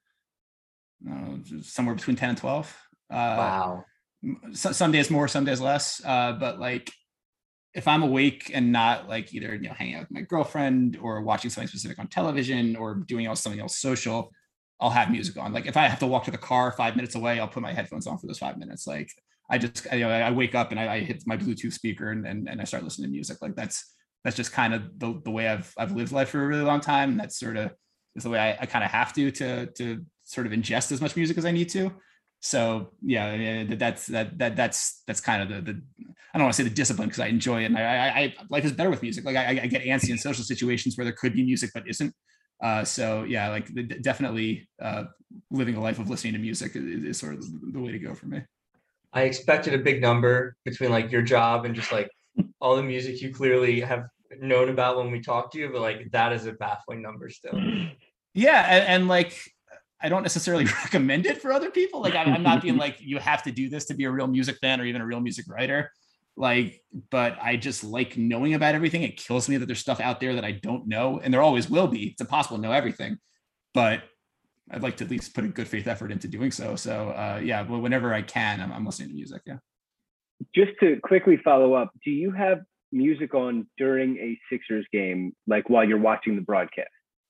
uh, somewhere between ten and twelve. Uh, wow. So, some days more, some days less. Uh, but like, if I'm awake and not like either, you know, hanging out with my girlfriend or watching something specific on television or doing else, something else social, I'll have music on. Like if I have to walk to the car five minutes away, I'll put my headphones on for those five minutes. Like I just, you know, I wake up and I, I hit my Bluetooth speaker and, and and I start listening to music. Like that's that's just kind of the, the way I've I've lived life for a really long time. That's sort of is the way I, I kind of have to to to sort of ingest as much music as I need to. So yeah, that's that that that's that's kind of the the I don't want to say the discipline because I enjoy it. And I, I I life is better with music. Like I, I get antsy in social situations where there could be music but isn't. Uh, so yeah, like the, definitely uh, living a life of listening to music is, is sort of the, the way to go for me. I expected a big number between like your job and just like all the music you clearly have known about when we talked to you, but like that is a baffling number still. Yeah, and, and like I don't necessarily recommend it for other people. Like I'm, I'm not being like you have to do this to be a real music fan or even a real music writer. Like, but I just like knowing about everything. It kills me that there's stuff out there that I don't know, and there always will be. It's impossible to know everything, but I'd like to at least put a good faith effort into doing so. So uh, yeah, well, whenever I can, I'm, I'm listening to music. Yeah. Just to quickly follow up, do you have music on during a Sixers game, like while you're watching the broadcast?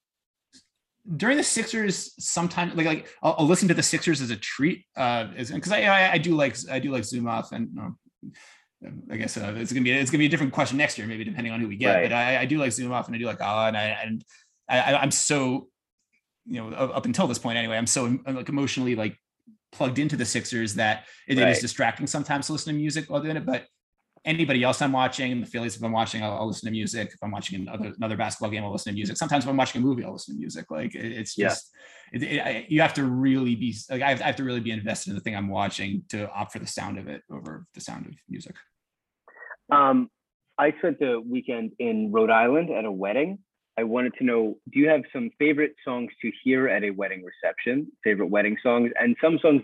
During the Sixers, sometimes like like I'll, I'll listen to the Sixers as a treat, uh, because I, I I do like I do like Zoom Off and. Um, I guess uh, it's gonna be it's gonna be a different question next year, maybe depending on who we get. Right. But I, I do like Zoom Off and I do like Ah, and I and I, I'm so you know up until this point anyway, I'm so I'm like emotionally like plugged into the Sixers that it, right. it is distracting sometimes to listen to music while doing it. But anybody else I'm watching, the Phillies, if I'm watching, I'll, I'll listen to music. If I'm watching another another basketball game, I'll listen to music. Sometimes if I'm watching a movie, I'll listen to music. Like it, it's just yeah. it, it, I, you have to really be like I have, I have to really be invested in the thing I'm watching to opt for the sound of it over the sound of music. Um, I spent the weekend in Rhode Island at a wedding. I wanted to know, do you have some favorite songs to hear at a wedding reception, favorite wedding songs, and some songs that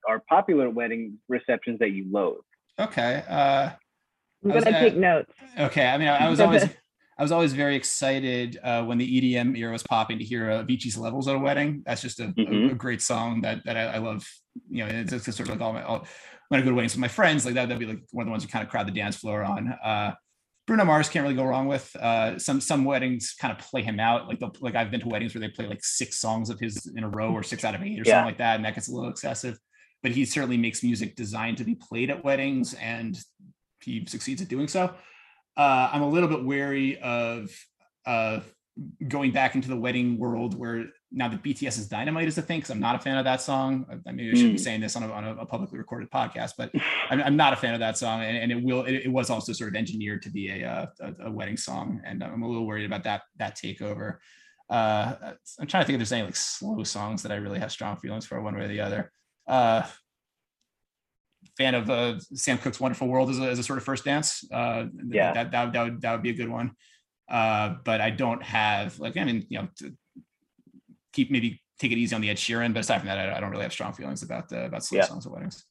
are popular at wedding receptions that you loathe. Okay. Uh, I'm I was, gonna uh, take notes. Okay. I mean, I, I was always I was always very excited uh, when the E D M era was popping to hear uh, Avicii's Levels at a wedding. That's just a, Mhm. a, a great song that that I, I love. You know, it's, it's sort of like all my all, when I go to weddings with my friends, like that, that'd be like one of the ones you kind of crowd the dance floor on. Uh, Bruno Mars can't really go wrong with. Uh, some some weddings kind of play him out. Like they'll, like I've been to weddings where they play like six songs of his in a row or six out of eight or Yeah. something like that, and that gets a little excessive. But he certainly makes music designed to be played at weddings, and he succeeds at doing so. Uh, I'm a little bit wary of uh, going back into the wedding world where now that B T S's Dynamite is a thing, because I'm not a fan of that song. I mean, I shouldn't be Mm. saying this on a, on a publicly recorded podcast, but I'm, I'm not a fan of that song. And, and it will, it, it was also sort of engineered to be a, uh, a, a wedding song. And I'm a little worried about that, that takeover. Uh, I'm trying to think if there's any like slow songs that I really have strong feelings for one way or the other. Uh, fan of uh, Sam Cooke's Wonderful World as a, as a sort of first dance. Uh, Yeah. that, that, that, would, that would be a good one. Uh, but I don't have like, I mean, you know, to keep maybe take it easy on the Ed Sheeran, but aside from that, I, I don't really have strong feelings about the, about slow Yeah. songs at weddings.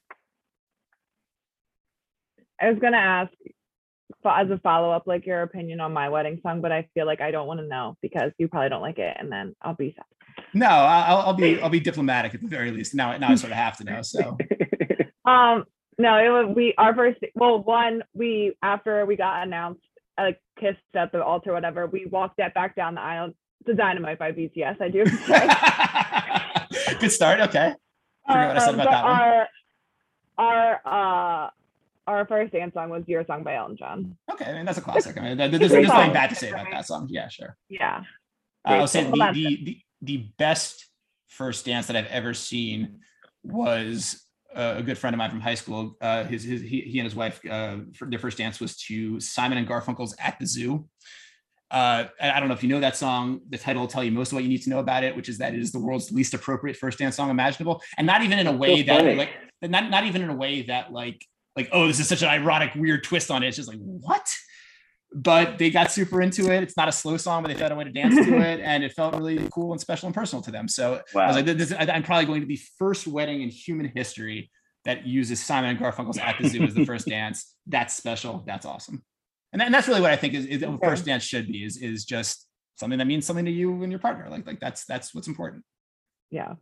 I was gonna ask fo- as a follow up, like your opinion on my wedding song, but I feel like I don't want to know because you probably don't like it, and then I'll be sad. No, I'll, I'll be, I'll be diplomatic at the very least. Now, now I sort of have to know. So Um, no, it was we our first. Well, one we after we got announced, like kissed at the altar, whatever. We walked that back down the aisle to Dynamite by B T S. I do. say. good start. Okay. Forget what I said Um, about but that one. our our uh our first dance song was Your Song by Elton John. Okay, I mean that's a classic. I mean, there's, It's a there's song. nothing bad to say about that song. Yeah, sure. Yeah. Uh, I was saying Well, the, that's the the the best first dance that I've ever seen was uh, a good friend of mine from high school. Uh, his his he, he and his wife uh, for their first dance was to Simon and Garfunkel's At the Zoo. Uh, I I don't know if you know that song. The title will tell you most of what you need to know about it, which is that it is the world's least appropriate first dance song imaginable, and not even in a way So that funny. like not not even in a way that like like oh this is such an ironic weird twist on it. It's just like what. But they got super into it. It's not a slow song, but they found a way to dance to it, and it felt really cool and special and personal to them. So I Wow. was like, this, I'm probably going to be first wedding in human history that uses Simon and Garfunkel's At the Zoo as the first dance. That's special. That's awesome. And, that, and that's really what I think is, is what Okay. first dance should be, is, is just something that means something to you and your partner. Like, like that's, that's what's important. Yeah.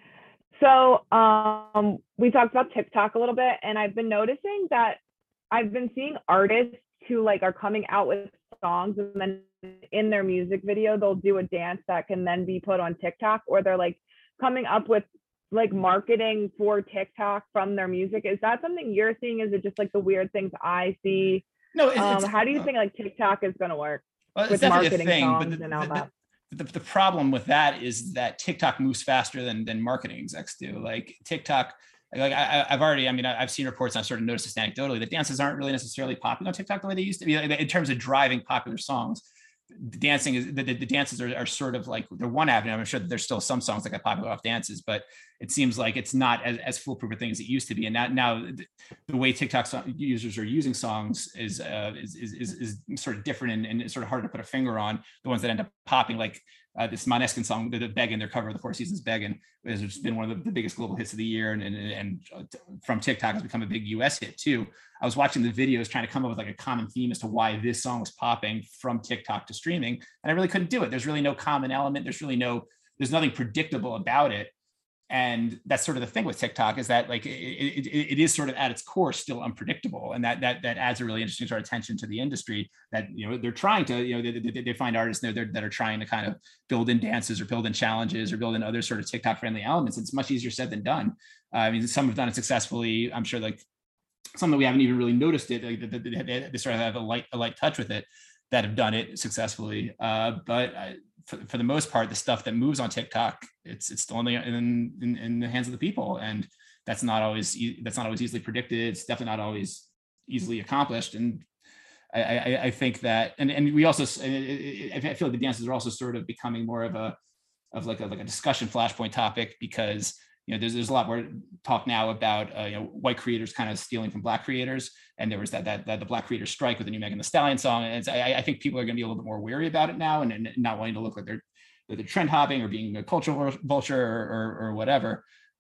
So um, we talked about TikTok a little bit, and I've been noticing that I've been seeing artists who like are coming out with songs, and then in their music video they'll do a dance that can then be put on TikTok, or they're like coming up with like marketing for TikTok from their music. Is that something you're seeing? Is it just like the weird things I see? No, it's, Um, it's, how do you think like TikTok is going to work well, it's with definitely a marketing thing, but songs the, and all the- that? the, the problem with that is that TikTok moves faster than than marketing execs do. Like TikTok, like I, I've already, I mean, I've seen reports, and I've sort of noticed this anecdotally, that dances aren't really necessarily popular on TikTok the way they used to be. Like, in terms of driving popular songs, the dancing is the, the, the dances are, are sort of like they're one avenue. I'm sure that there's still some songs that got popular off dances, but it seems like it's not as, as foolproof a thing as it used to be. And now, now the, the way TikTok song, users are using songs is, uh, is, is, is, is sort of different, and, and it's sort of hard to put a finger on the ones that end up popping, like uh, this Måneskin song, the, the Beggin', their cover of the Four Seasons Beggin', has just been one of the, the biggest global hits of the year. And, and, and from TikTok has become a big U S hit too. I was watching the videos trying to come up with like a common theme as to why this song was popping from TikTok to streaming. And I really couldn't do it. There's really no common element. There's really no, there's nothing predictable about it. And that's sort of the thing with TikTok, is that like it, it, it is sort of at its core still unpredictable, and that that that adds a really interesting sort of tension to the industry. That you know they're trying to you know they, they, they find artists there that are trying to kind of build in dances or build in challenges or build in other sort of TikTok friendly elements. It's much easier said than done. Uh, I mean, some have done it successfully. I'm sure like some that we haven't even really noticed it. Like, they, they, they sort of have a light a light touch with it that have done it successfully. Uh, but I, for, for the most part, the stuff that moves on TikTok, it's it's still in the in, in, in the hands of the people, and that's not always e- that's not always easily predicted. It's definitely not always easily accomplished. And I, I, I think that, and and we also, I feel like the dances are also sort of becoming more of a of like a like a discussion flashpoint topic, because you know there's there's a lot more talk now about uh, you know white creators kind of stealing from black creators, and there was that that, that the black creator strike with the new Megan Thee Stallion song, and it's, I, I think people are going to be a little bit more wary about it now, and, and not wanting to look like they're that they're trend hopping or being a cultural vulture or, or, or whatever.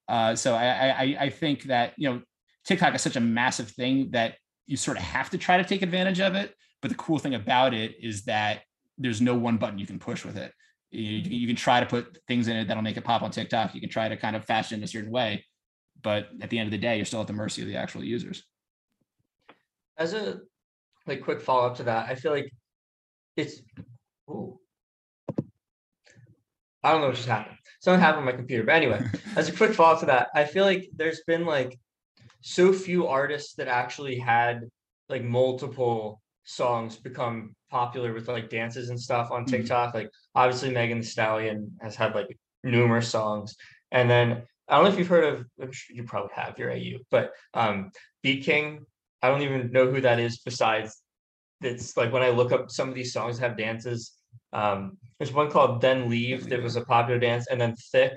Uh, so I, I, I think that, you know, TikTok is such a massive thing that you sort of have to try to take advantage of it. But the cool thing about it is that there's no one button you can push with it. You, you can try to put things in it that'll make it pop on TikTok. You can try to kind of fashion it in a certain way, but at the end of the day, you're still at the mercy of the actual users. As a like quick follow up to that, I feel like it's, ooh, I don't know what just happened. Something happened on my computer. But anyway, as a quick follow up to that, I feel like there's been like so few artists that actually had like multiple songs become popular with like dances and stuff on TikTok. Mm-hmm. Like obviously Megan Thee Stallion has had like numerous songs. And then I don't know if you've heard of, I'm sure you probably have, you're A U, but um, Beat King, I don't even know who that is besides it's like when I look up some of these songs that have dances, um, there's one called Then Leave that was a popular dance, and then Thick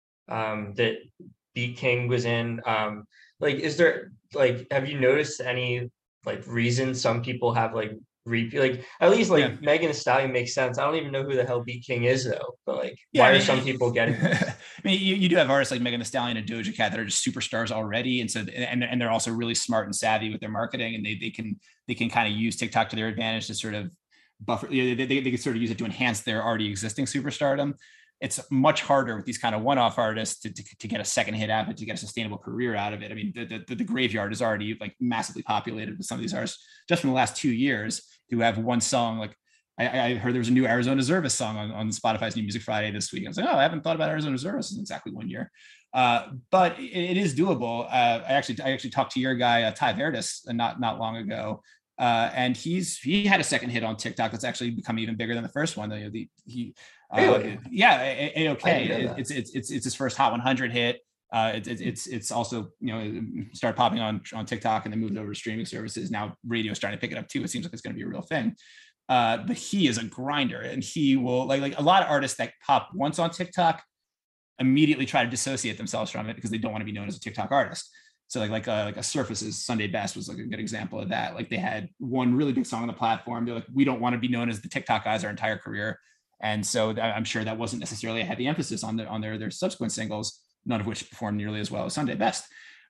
um, that Beat King was in. Um, like, is there like, have you noticed any like reason some people have like repeat, like at least like yeah. Megan Thee Stallion makes sense. I don't even know who the hell Beat King is though, but like yeah, why I mean, are some people getting this? I mean, you, you do have artists like Megan Thee Stallion and Doja Cat that are just superstars already, and so and, and they're also really smart and savvy with their marketing, and they they can they can kind of use TikTok to their advantage to sort of buffer. You know, they, they they can sort of use it to enhance their already existing superstardom. It's much harder with these kind of one-off artists to, to, to get a second hit out of it, to get a sustainable career out of it. I mean, the, the, the graveyard is already like massively populated with some of these artists just from the last two years who have one song. Like I, I heard there was a new Arizona Zervas song on, on Spotify's New Music Friday this week. I was like, oh, I haven't thought about Arizona Zervas in exactly one year. Uh, but it, it is doable. Uh, I actually I actually talked to your guy, uh, Ty Verdes, not, not long ago. Uh, and he's he had a second hit on TikTok that's actually become even bigger than the first one. The, the, he, really? uh, yeah, a okay. It, it's it's it's it's his first Hot one hundred hit. Uh, it, it, it's it's also, you know, started popping on on TikTok and then moved over to streaming services. Now radio's starting to pick it up too. It seems like it's going to be a real thing. Uh, but he is a grinder, and he will like like a lot of artists that pop once on TikTok immediately try to dissociate themselves from it because they don't want to be known as a TikTok artist. So like like a, like a Surface's Sunday Best was like a good example of that. Like they had one really big song on the platform. They're like, we don't want to be known as the TikTok guys our entire career. And so I'm sure that wasn't necessarily a heavy emphasis on, the, on their, their subsequent singles, none of which performed nearly as well as Sunday Best.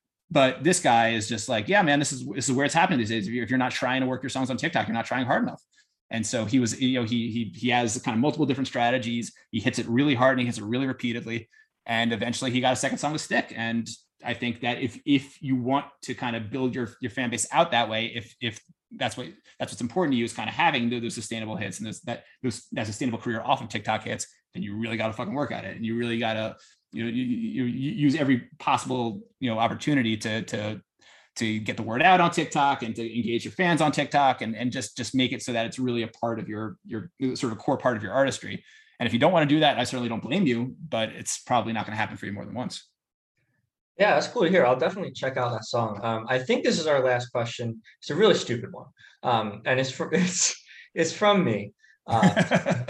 But this guy is just like, yeah, man, this is this is where it's happening these days. If you're, if you're not trying to work your songs on TikTok, you're not trying hard enough. And so he was, you know, he he he has kind of multiple different strategies. He hits it really hard and he hits it really repeatedly. And eventually he got a second song to stick. And I think that if if you want to kind of build your your fan base out that way, if if that's what that's what's important to you is kind of having those sustainable hits and those that those that sustainable career off of TikTok hits, then you really got to fucking work at it, and you really got to you know you, you, you use every possible you know opportunity to to to get the word out on TikTok and to engage your fans on TikTok and and just just make it so that it's really a part of your your sort of core part of your artistry. And if you don't want to do that, I certainly don't blame you, but it's probably not going to happen for you more than once. Yeah, that's cool to hear. I'll definitely check out that song. Um, I think this is our last question. It's a really stupid one, um, and it's from it's it's from me. Uh,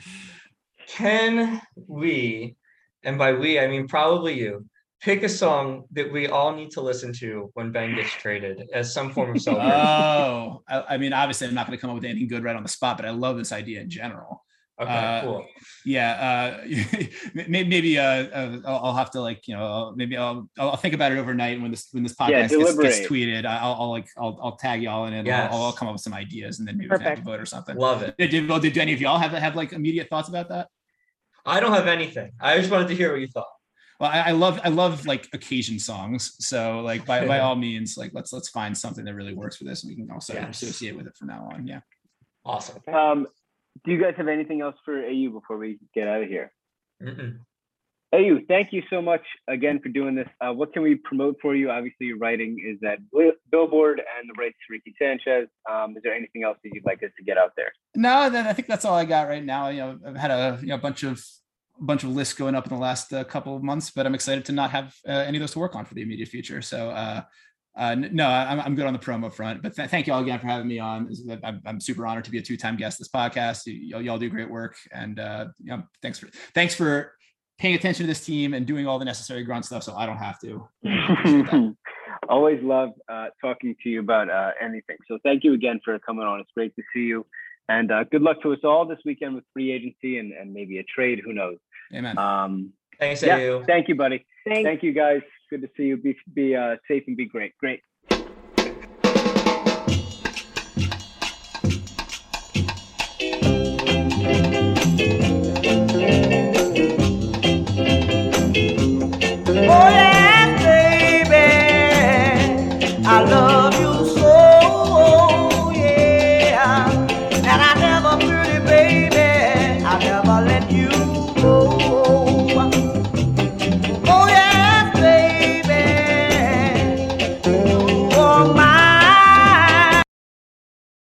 can we, and by we I mean probably you, pick a song that we all need to listen to when Ben gets traded as some form of celebration? Oh, I, I mean, obviously, I'm not going to come up with anything good right on the spot, but I love this idea in general. Okay, uh, cool. Yeah, uh, maybe, maybe uh, uh, I'll have to like you know maybe I'll I'll think about it overnight when this when this podcast yeah, gets, gets tweeted. I'll, I'll like I'll I'll tag y'all in it. Yes. I'll, I'll come up with some ideas and then maybe we can have a vote or something. Love it. Did, did, did any of y'all have have like immediate thoughts about that? I don't have anything. I just wanted to hear what you thought. Well, I, I love I love like occasion songs. So like by by all means, like let's let's find something that really works for this, and we can also Yes. associate with it from now on. Yeah. Awesome. Um, do you guys have anything else for A U before we get out of here? Mm-mm. A U, thank you so much again for doing this. Uh, what can we promote for you? Obviously, your writing is at Billboard and the rights to Ricky Sanchez. Um, is there anything else that you'd like us to get out there? No, then I think that's all I got right now. You know, I've had a you know, bunch of bunch of lists going up in the last uh, couple of months, but I'm excited to not have uh, any of those to work on for the immediate future. So. Uh, Uh, no, I'm, I'm good on the promo front, but th- thank you all again for having me on. I'm, I'm super honored to be a two-time guest of this podcast. Y- y'all do great work. And, uh, you know, thanks for, thanks for paying attention to this team and doing all the necessary grunt stuff so I don't have to. Always love uh, talking to you about uh, anything. So thank you again for coming on. It's great to see you. And uh, good luck to us all this weekend with free agency and, and maybe a trade, who knows. Amen. Um, Thanks, Yeah, A U. thank you, buddy. Thanks. Thank you, guys. Good to see you. Be be uh, safe and be great. Great.